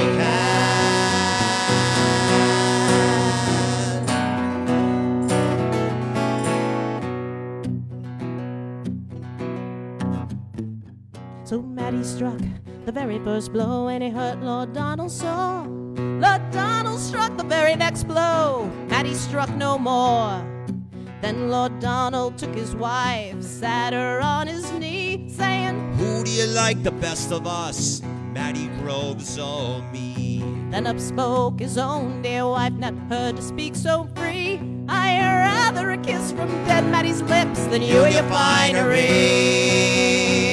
[SPEAKER 12] can. So Matty struck the very first blow and it hurt Lord Donald so. Lord Donald struck the very next blow, Matty struck no more. Then Lord Donald took his wife, sat her on his knee, saying,
[SPEAKER 13] Who do you like the best of us, Matty Groves or me?
[SPEAKER 12] Then up spoke his own dear wife, not heard to speak so free. I'd rather a kiss from dead Matty's lips than you and your finery.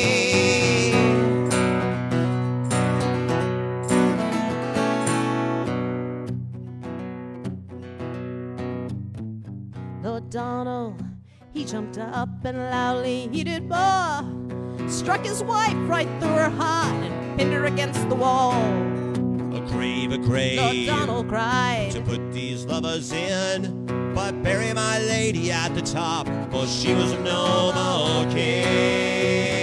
[SPEAKER 12] Lord Donald, he jumped up and loudly he did bore, struck his wife right through her heart and pinned her against the wall.
[SPEAKER 13] A grave, a grave,
[SPEAKER 12] Lord Donald cried,
[SPEAKER 13] to put these lovers in, but bury my lady at the top, for she was of no more kin.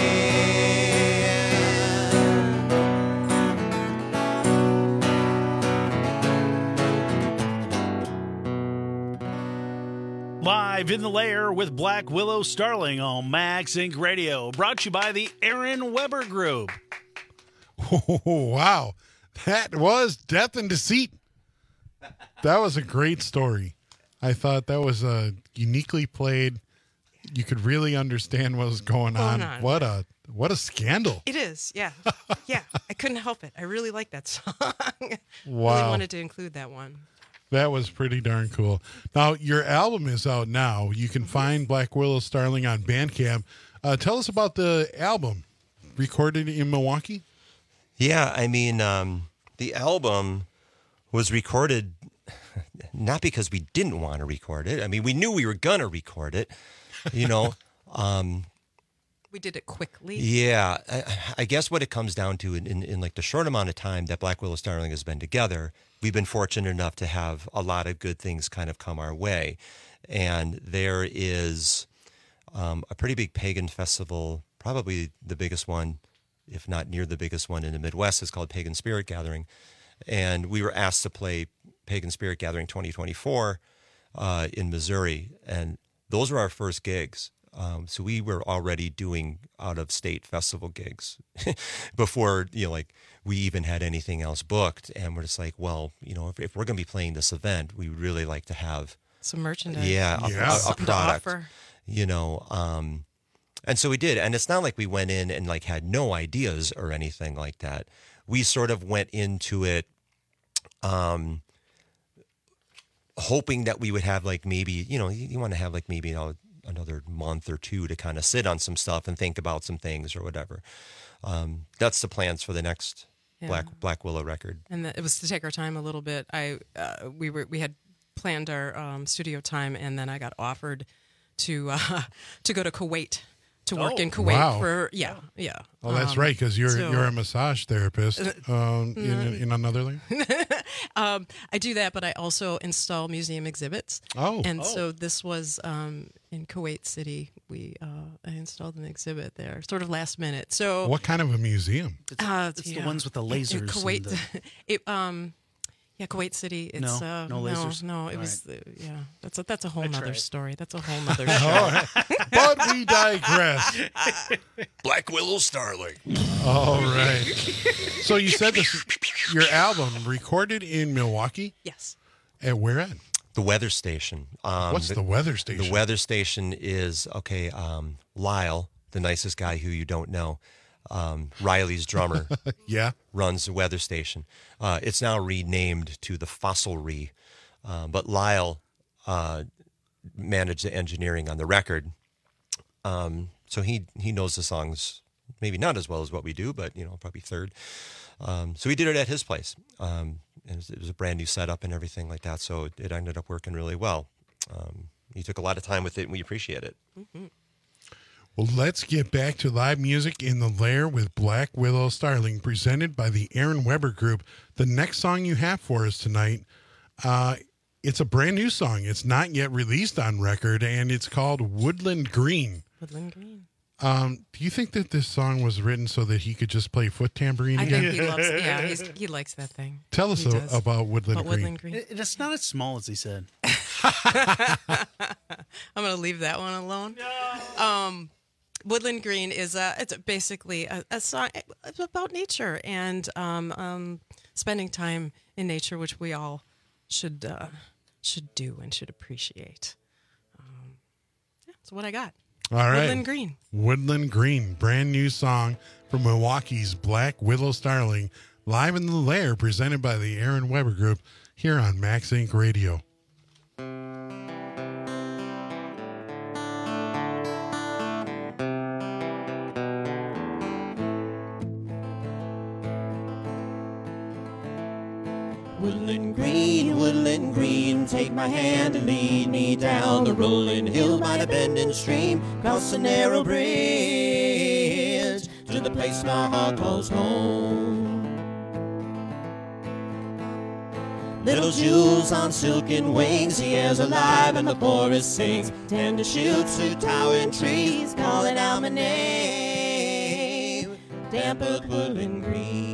[SPEAKER 9] Live in the Lair with Black Willow Starling on Max Inc Radio. Brought to you by the Aaron Weber Group.
[SPEAKER 10] Oh, wow. That was Death and Deceit. That was a great story. I thought that was uh, uniquely played. You could really understand what was going,
[SPEAKER 5] Going
[SPEAKER 10] on.
[SPEAKER 5] on.
[SPEAKER 10] What a what a scandal.
[SPEAKER 5] It is, yeah. Yeah, I couldn't help it. I really like that song.
[SPEAKER 10] Wow.
[SPEAKER 5] Really wanted to include that one.
[SPEAKER 10] That was pretty darn cool. Now, your album is out now. You can find Black Willow Starling on Bandcamp. Uh, tell us about the album. Recorded in Milwaukee?
[SPEAKER 11] Yeah, I mean, um, the album was recorded not because we didn't want to record it. I mean, we knew we were going to record it, you know. um,
[SPEAKER 5] we did it quickly.
[SPEAKER 11] Yeah. I, I guess what it comes down to in, in, in like the short amount of time that Black Willow Starling has been together, we've been fortunate enough to have a lot of good things kind of come our way. And there is um, a pretty big pagan festival, probably the biggest one, if not near the biggest one in the Midwest, is called Pagan Spirit Gathering. And we were asked to play Pagan Spirit Gathering twenty twenty-four uh, in Missouri. And those were our first gigs. Um, so we were already doing out-of-state festival gigs before, you know, like we even had anything else booked. And we're just like, well, you know, if, if we're going to be playing this event, we would really like to have
[SPEAKER 5] some merchandise.
[SPEAKER 11] Yeah, a,
[SPEAKER 10] Yeah.
[SPEAKER 11] a, a
[SPEAKER 5] Something to
[SPEAKER 11] product.
[SPEAKER 5] offer.
[SPEAKER 11] You know, um, and so we did. And it's not like we went in and like had no ideas or anything like that. We sort of went into it um, hoping that we would have like maybe, you know, you, you want to have like maybe, you know, another month or two to kind of sit on some stuff and think about some things or whatever. Um, that's the plans for the next
[SPEAKER 5] Yeah.
[SPEAKER 11] Black Black Willow record.
[SPEAKER 5] And the, it was to take our time a little bit. I uh, we were we had planned our um, studio time, and then I got offered to uh, to go to Kuwait to work
[SPEAKER 10] Oh,
[SPEAKER 5] in Kuwait
[SPEAKER 10] wow.
[SPEAKER 5] for yeah, yeah.
[SPEAKER 10] Oh, that's
[SPEAKER 5] Um,
[SPEAKER 10] right, because you're
[SPEAKER 5] so-
[SPEAKER 10] you're a massage therapist um, in,
[SPEAKER 5] mm.
[SPEAKER 10] in another land.
[SPEAKER 5] um, I do that, but I also install museum exhibits.
[SPEAKER 10] Oh.
[SPEAKER 5] and
[SPEAKER 10] Oh.
[SPEAKER 5] so this was um, in Kuwait City. We uh, I installed an exhibit there, sort of last minute. So
[SPEAKER 10] What kind of a museum?
[SPEAKER 5] Uh,
[SPEAKER 9] It's the ones with the lasers
[SPEAKER 5] In
[SPEAKER 9] and
[SPEAKER 5] Kuwait,
[SPEAKER 9] the-
[SPEAKER 5] it um, yeah, Kuwait City. It's
[SPEAKER 9] No?
[SPEAKER 5] uh,
[SPEAKER 9] No lasers?
[SPEAKER 5] No, it
[SPEAKER 9] All
[SPEAKER 5] was the, yeah. That's a that's a whole
[SPEAKER 9] I
[SPEAKER 5] nother
[SPEAKER 9] tried.
[SPEAKER 5] story. That's a whole nother
[SPEAKER 10] All
[SPEAKER 5] show.
[SPEAKER 10] right. But we digress.
[SPEAKER 11] Black Willow Starling.
[SPEAKER 10] All right. So you said this, your album recorded in Milwaukee?
[SPEAKER 5] Yes.
[SPEAKER 10] At where at?
[SPEAKER 11] The weather station. Um,
[SPEAKER 10] What's the weather station?
[SPEAKER 11] The weather station is, okay, um, Lyle, the nicest guy who you don't know, um, Riley's drummer,
[SPEAKER 10] yeah,
[SPEAKER 11] runs the weather station. Uh, it's now renamed to the Fossilry, uh, but Lyle uh, managed the engineering on the record. Um, so he he knows the songs maybe not as well as what we do, but you know probably third. Um, so we did it at his place. Um, it, was, it was a brand new setup and everything like that. So it, it ended up working really well. Um, he took a lot of time with it, and we appreciate it.
[SPEAKER 5] Mm-hmm.
[SPEAKER 10] Well, let's get back to live music in the Lair with Black Willow Starling, presented by the Aaron Weber Group. The next song you have for us tonight, uh, it's a brand new song. It's not yet released on record, and it's called Woodland Green.
[SPEAKER 5] Woodland Green.
[SPEAKER 10] Um, do you think that this song was written so that he could just play foot tambourine
[SPEAKER 5] I
[SPEAKER 10] again?
[SPEAKER 5] think he loves. Yeah, he's, he likes that thing.
[SPEAKER 10] Tell us
[SPEAKER 5] He
[SPEAKER 10] a-
[SPEAKER 5] does.
[SPEAKER 10] about Woodland
[SPEAKER 5] About
[SPEAKER 10] Green.
[SPEAKER 5] Woodland Green.
[SPEAKER 9] It- it's not as small as he said.
[SPEAKER 5] I'm going to leave that one alone. Um, Woodland Green is a, it's basically a, a song about nature and um, um, spending time in nature, which we all should uh, should do and should appreciate. Um, yeah, that's what I got.
[SPEAKER 10] All right.
[SPEAKER 5] Woodland Green.
[SPEAKER 10] Woodland Green, brand new song from Milwaukee's Black Willow Starling, live in the Lair, presented by the Aaron Weber Group here on Max Inc Radio.
[SPEAKER 13] Woodland green, woodland green, take my hand and lead me down the rolling hill by the bending stream, cross the narrow bridge to the place my heart calls home. Little jewels on silken wings, the air's alive and the forest sings. Tender shoots through towering trees, calling out my name. Damp earth, woodland green.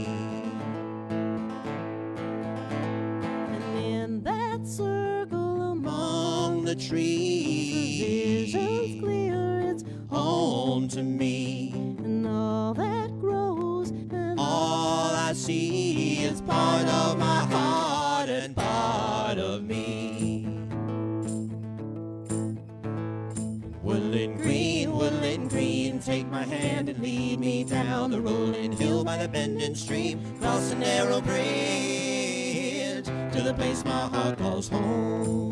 [SPEAKER 12] In that circle
[SPEAKER 13] among the trees,
[SPEAKER 12] vision's clear, it's
[SPEAKER 13] home to me.
[SPEAKER 12] and all that grows and
[SPEAKER 13] All I see is part of my heart and part of me. Woodland green, woodland green, take my hand and lead me down the rolling hill by the bending stream, cross the narrow bridge to the place my heart calls home.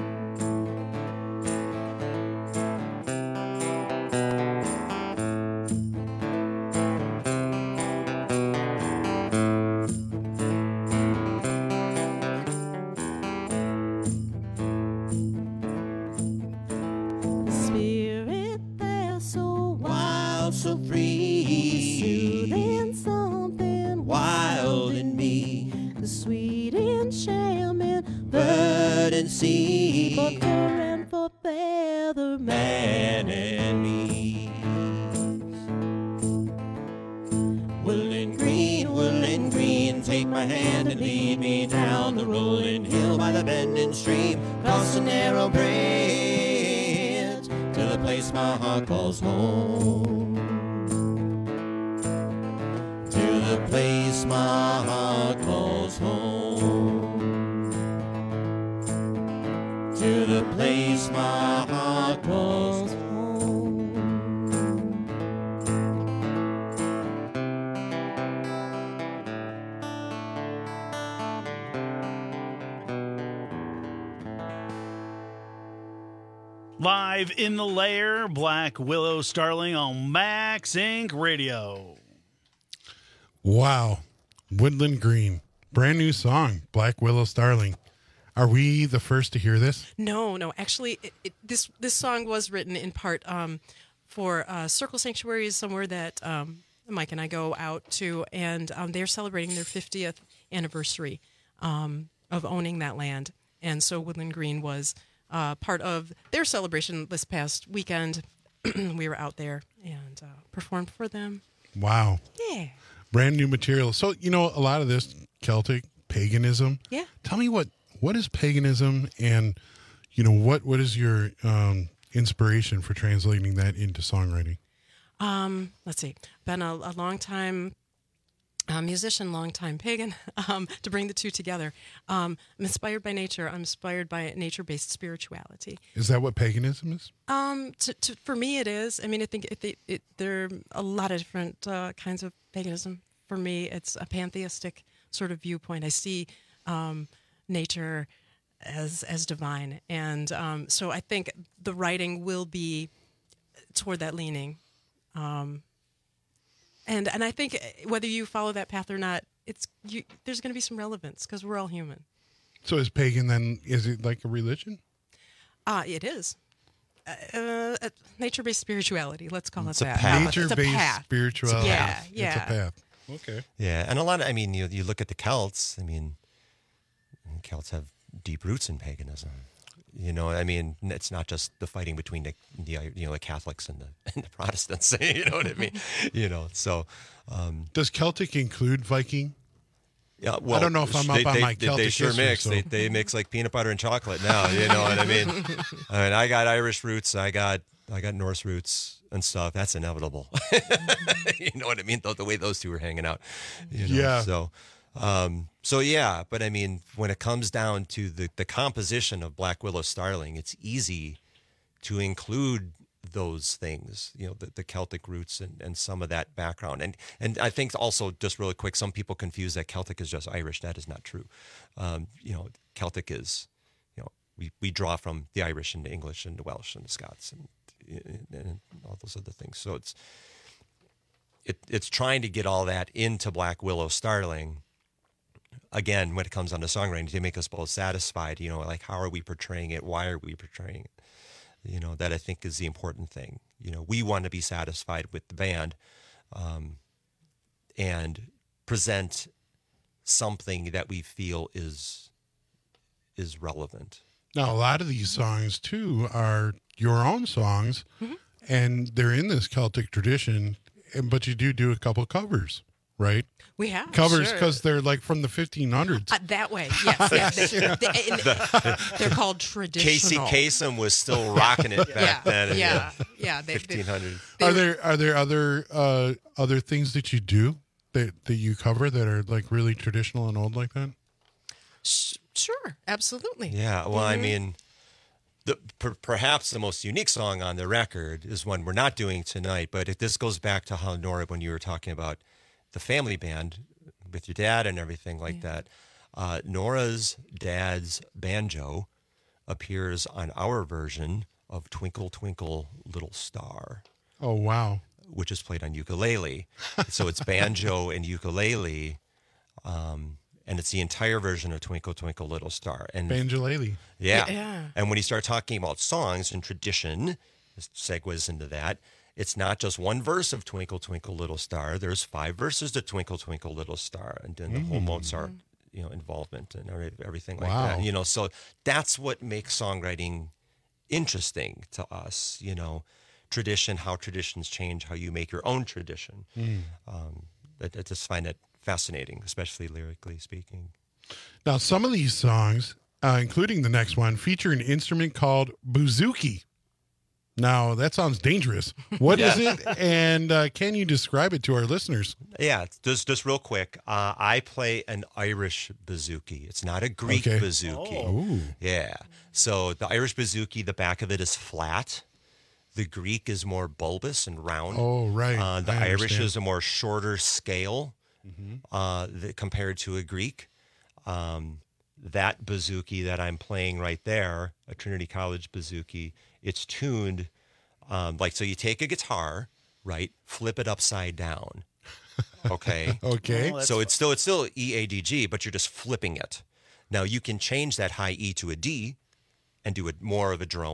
[SPEAKER 12] the spirit there so
[SPEAKER 13] Wild, so free,
[SPEAKER 12] soothing, something
[SPEAKER 13] wild in me,
[SPEAKER 12] the sweet enchantment,
[SPEAKER 13] bird and sea,
[SPEAKER 12] for fur and for feather,
[SPEAKER 13] man and me. Woodland green, woodland green, take my hand and lead me down the rolling hill by the bending stream, cross the narrow bridge to the place my heart calls home. To the place my heart calls home. To the place my heart calls home.
[SPEAKER 9] Live in the Lair, Black Willow Starling on Max Inc Radio.
[SPEAKER 10] Wow. Woodland Green, brand new song, Black Willow Starling. Are we the first to hear this?
[SPEAKER 5] No, no. Actually, it, it, this this song was written in part um, for uh, Circle Sanctuary is somewhere that um, Mike and I go out to, and um, they're celebrating their fiftieth anniversary um, of owning that land. And so Woodland Green was uh, part of their celebration this past weekend. We were out there and uh, performed for them.
[SPEAKER 10] Wow.
[SPEAKER 5] Yeah.
[SPEAKER 10] Brand new material. So, you know, a lot of this Celtic paganism.
[SPEAKER 5] Yeah.
[SPEAKER 10] Tell me what, what is paganism, and, you know, what, what is your um, inspiration for translating that into songwriting?
[SPEAKER 5] Um, let's see. Been a, a long time uh, musician, long time pagan, um, to bring the two together. Um, I'm inspired by nature. I'm inspired by nature-based spirituality.
[SPEAKER 10] Is that what paganism is?
[SPEAKER 5] Um, to, to, for me, it is. I mean, I think it, it, it, there are a lot of different uh, kinds of paganism. For me, it's a pantheistic sort of viewpoint. I see um, nature as as divine, and um, so I think the writing will be toward that leaning. Um, and and I think whether you follow that path or not, it's you, there's going to be some relevance because we're all human.
[SPEAKER 10] So is pagan then, is it like a religion?
[SPEAKER 5] Ah, uh, it is. Uh, uh, nature-based spirituality, let's call
[SPEAKER 11] It's
[SPEAKER 5] it
[SPEAKER 11] a
[SPEAKER 5] that.
[SPEAKER 11] path.
[SPEAKER 10] Nature-based spirituality.
[SPEAKER 5] Yeah, yeah.
[SPEAKER 10] It's a path. Okay.
[SPEAKER 11] Yeah, and a lot of, I mean, you you look at the Celts, I mean, Celts have deep roots in paganism. You know, I mean, it's not just the fighting between the, the you know, the Catholics and the, and the Protestants, you know what I mean? You know, so. Um,
[SPEAKER 10] Does Celtic include Viking?
[SPEAKER 11] Yeah, well,
[SPEAKER 10] I don't know if I'm
[SPEAKER 11] they,
[SPEAKER 10] up on
[SPEAKER 11] they,
[SPEAKER 10] my
[SPEAKER 11] they,
[SPEAKER 10] Celtic
[SPEAKER 11] They sure
[SPEAKER 10] history,
[SPEAKER 11] mix.
[SPEAKER 10] so.
[SPEAKER 11] They, they mix like peanut butter and chocolate now, you know what I mean? I mean, I got Irish roots, I got I got Norse roots and stuff. That's inevitable. You know what I mean? The, the way those two were hanging out. You know?
[SPEAKER 10] Yeah.
[SPEAKER 11] So, um, so yeah, but I mean, when it comes down to the, the composition of Black Willow Starling, it's easy to include those things, you know, the, the Celtic roots and, and some of that background. And and I think also, just really quick, some people confuse that Celtic is just Irish. That is not true. Um, you know, Celtic is, you know, we, we draw from the Irish and the English and the Welsh and the Scots and, and, and all those other things. So it's it, it's trying to get all that into Black Willow Starling. Again, when it comes down to songwriting, to make us both satisfied, you know, like how are we portraying it? Why are we portraying it? You know, that I think is the important thing. You know, we want to be satisfied with the band um, and present something that we feel is is relevant.
[SPEAKER 10] Now, a lot of these songs, too, are your own songs, mm-hmm. and they're in this Celtic tradition, but you do do a couple covers, right?
[SPEAKER 5] We have
[SPEAKER 10] covers because
[SPEAKER 5] sure.
[SPEAKER 10] they're like from the fifteen hundreds.
[SPEAKER 5] Uh, that way, yes. Yeah, they, they, they, they're called traditional.
[SPEAKER 11] Casey Kasem was still rocking it back
[SPEAKER 5] yeah,
[SPEAKER 11] then.
[SPEAKER 5] Yeah, yeah. They,
[SPEAKER 11] fifteen hundred.
[SPEAKER 10] They, are there are there other uh, other things that you do that that you cover that are like really traditional and old like that?
[SPEAKER 5] Sure, absolutely.
[SPEAKER 11] Yeah. Well,
[SPEAKER 5] mm-hmm.
[SPEAKER 11] I mean, the per, perhaps the most unique song on the record is one we're not doing tonight. But if this goes back to how, Nora, when you were talking about the family band with your dad and everything like yeah. that, uh, Nora's dad's banjo appears on our version of Twinkle, Twinkle, Little Star.
[SPEAKER 10] Oh, wow.
[SPEAKER 11] Which is played on ukulele. So it's banjo and ukulele, um, and it's the entire version of Twinkle, Twinkle, Little Star. And
[SPEAKER 10] Banjolele.
[SPEAKER 11] Yeah.
[SPEAKER 5] yeah.
[SPEAKER 11] And when you start talking about songs and tradition, this segues into that. It's not just one verse of Twinkle, Twinkle, Little Star. There's five verses to Twinkle, Twinkle, Little Star. And then the
[SPEAKER 10] mm.
[SPEAKER 11] whole Mozart, you know, involvement and everything like
[SPEAKER 10] wow.
[SPEAKER 11] that. You know, so that's what makes songwriting interesting to us, you know, tradition, how traditions change, how you make your own tradition.
[SPEAKER 10] Mm.
[SPEAKER 11] Um, I, I just find it fascinating, especially lyrically speaking.
[SPEAKER 10] Now, some of these songs, uh, including the next one, feature an instrument called bouzouki. Now, that sounds dangerous. What yeah. is it, and uh, can you describe it to our listeners?
[SPEAKER 11] Yeah, just just real quick. Uh, I play an Irish bouzouki. It's not a Greek
[SPEAKER 10] okay.
[SPEAKER 11] bouzouki.
[SPEAKER 10] Oh.
[SPEAKER 11] Yeah. So the Irish bouzouki, the back of it is flat. The Greek is more bulbous and round.
[SPEAKER 10] Oh, right.
[SPEAKER 11] Uh, the
[SPEAKER 10] I
[SPEAKER 11] Irish
[SPEAKER 10] understand.
[SPEAKER 11] is a more shorter scale
[SPEAKER 10] mm-hmm.
[SPEAKER 11] uh, the, compared to a Greek. Um, that bouzouki that I'm playing right there, a Trinity College bouzouki, it's tuned um, like, so you take a guitar, right, flip it upside down. Okay.
[SPEAKER 10] okay.
[SPEAKER 11] Oh, so it's still it's still E A D G, but you're just flipping it. Now you can change that high E to a D and do it more of a drone.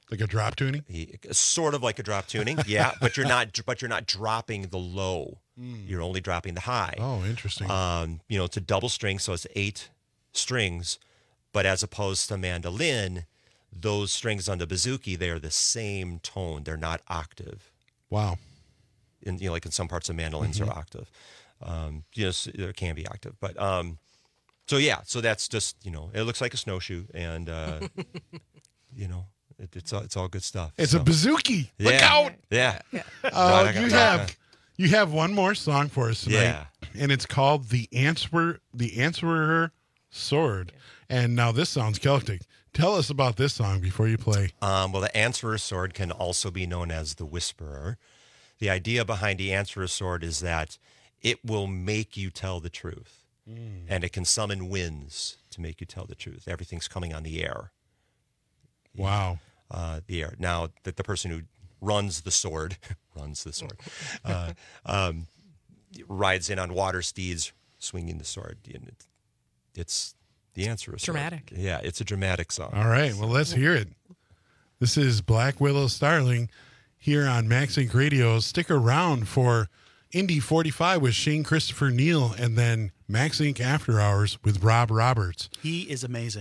[SPEAKER 10] Like a drop tuning?
[SPEAKER 11] He, sort of like a drop tuning, yeah. But you're not. But you're not dropping the low.
[SPEAKER 10] Mm.
[SPEAKER 11] You're only dropping the high.
[SPEAKER 10] Oh, interesting.
[SPEAKER 11] Um, you know, it's a double string, so it's eight strings. But as opposed to mandolin, those strings on the bouzouki, they are the same tone. They're not octave.
[SPEAKER 10] Wow.
[SPEAKER 11] In, you know, like in some parts of mandolins
[SPEAKER 10] Mhm.
[SPEAKER 11] are octave. Um, yes, there can be octave, but um, so yeah, so that's just, you know, it looks like a snowshoe, and uh, you know, it, it's all, it's all good stuff.
[SPEAKER 10] It's
[SPEAKER 11] so.
[SPEAKER 10] a bouzouki.
[SPEAKER 11] Yeah.
[SPEAKER 10] Look out!
[SPEAKER 11] Yeah.
[SPEAKER 10] Uh, you have you have one more song for us tonight,
[SPEAKER 11] Yeah.
[SPEAKER 10] and it's called "The Answer The Answerer Sword." And now this sounds Celtic. Tell us about this song before you play.
[SPEAKER 11] Um, well, the Answerer Sword can also be known as the Whisperer. The idea behind the Answerer Sword is that it will make you tell the truth, mm. and it can summon winds to make you tell the truth. Everything's coming on the air.
[SPEAKER 10] Wow.
[SPEAKER 11] Uh, the air. Now, the, the person who runs the sword, runs the sword, uh, um, rides in on water steeds, swinging the sword. And it, it's the Answerer Sword.
[SPEAKER 5] Dramatic.
[SPEAKER 11] Yeah, it's a dramatic song.
[SPEAKER 10] All right, well, let's hear it. This is Black Willow Starling here on Max Inc Radio. Stick around for Indy forty-five with Shane Christopher Neal, and then Max Inc After Hours with Rob Roberts.
[SPEAKER 9] He is amazing.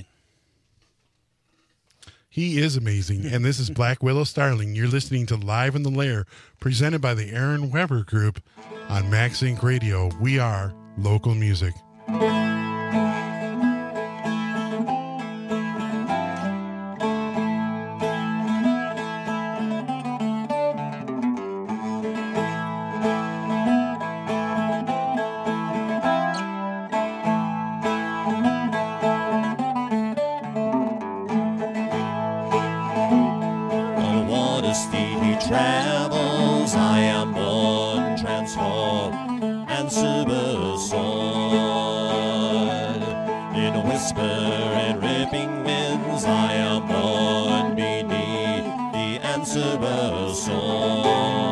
[SPEAKER 10] He is amazing. And this is Black Willow Starling. You're listening to Live in the Lair, presented by the Aaron Weber Group on Max Inc Radio. We are local music.
[SPEAKER 13] Travels, I am born, transformed, and super soared. In a whisper and ripping winds, I am born beneath the Answerer sword.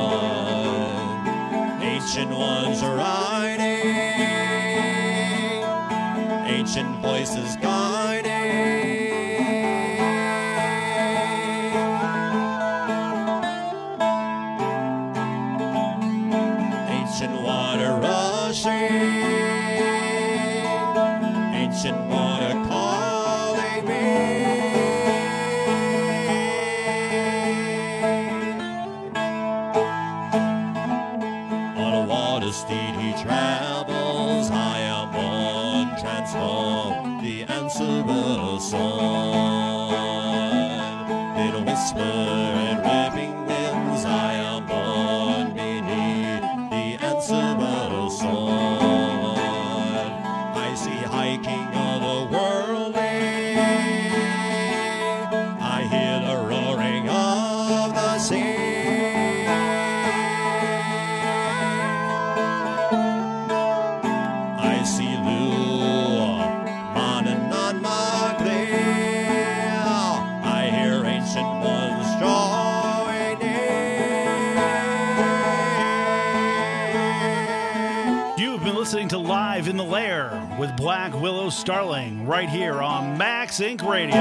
[SPEAKER 13] Ancient ones are riding, ancient voices guiding. Ancient water calling me. On a water steed he travels, I am born, transformed, the Answerer sword. In a whisper and ripping winds, I am born beneath the Answerer sword. Hiking of the worldly, I hear the roaring of the sea. I see Lou running on my clear. I hear ancient ones drawing near.
[SPEAKER 9] You've been listening to Live in the Lair with Black Willow Starling right here on Max Inc Radio.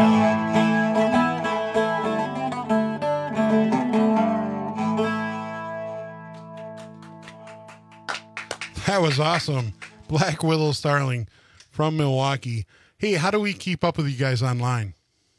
[SPEAKER 10] That was awesome. Black Willow Starling from Milwaukee. Hey, how do we keep up with you guys online?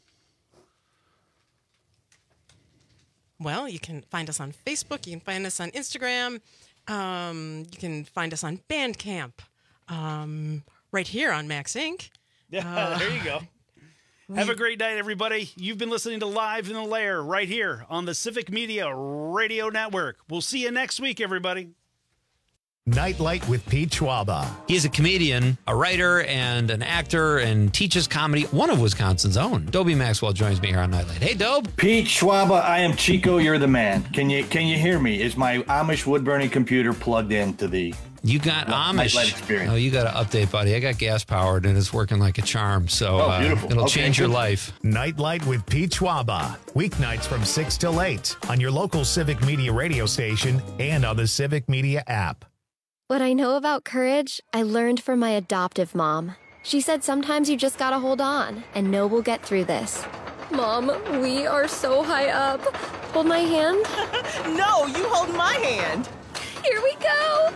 [SPEAKER 5] Well, you can find us on Facebook. You can find us on Instagram. Um, you can find us on Bandcamp. Um, right here on Max Inc.
[SPEAKER 9] Yeah,
[SPEAKER 5] Uh,
[SPEAKER 9] there you go. Have a great night, everybody. You've been listening to Live in the Lair right here on the Civic Media Radio Network. We'll see you next week, everybody.
[SPEAKER 1] Nightlight with Pete Schwaba.
[SPEAKER 18] He's a comedian, a writer, and an actor, and teaches comedy. One of Wisconsin's own. Dobie Maxwell joins me here on Nightlight. Hey, Dobe.
[SPEAKER 19] Pete Schwaba, I am Chico. You're the man. Can you can you hear me? Is my Amish wood burning computer plugged into the?
[SPEAKER 18] You got
[SPEAKER 19] Nightlight
[SPEAKER 18] Amish.
[SPEAKER 19] experience?
[SPEAKER 18] Oh, you got to update, buddy. I got gas powered, and it's working like a charm. So
[SPEAKER 1] Oh,
[SPEAKER 18] uh,
[SPEAKER 1] beautiful.
[SPEAKER 18] it'll
[SPEAKER 1] Okay,
[SPEAKER 18] change your
[SPEAKER 1] good.
[SPEAKER 18] life.
[SPEAKER 1] Nightlight with Pete Schwaba. Weeknights from six till eight on your local Civic Media radio station and on the Civic Media app.
[SPEAKER 20] What I know about courage, I learned from my adoptive mom. She said sometimes you just gotta hold on and know we'll get through this. Mom, we are so high up. Hold my hand.
[SPEAKER 21] No, you hold my hand.
[SPEAKER 20] Here we go.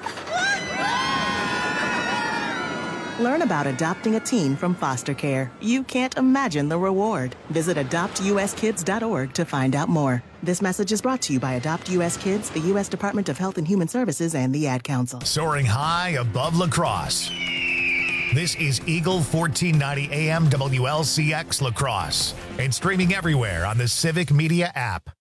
[SPEAKER 21] Learn about adopting a teen from foster care. You can't imagine the reward. Visit adopt u s kids dot org to find out more. This message is brought to you by Adopt U S Kids, the U S Department of Health and Human Services, and the Ad Council.
[SPEAKER 1] Soaring high above La Crosse. This is Eagle fourteen ninety A M W L C X La Crosse and streaming everywhere on the Civic Media app.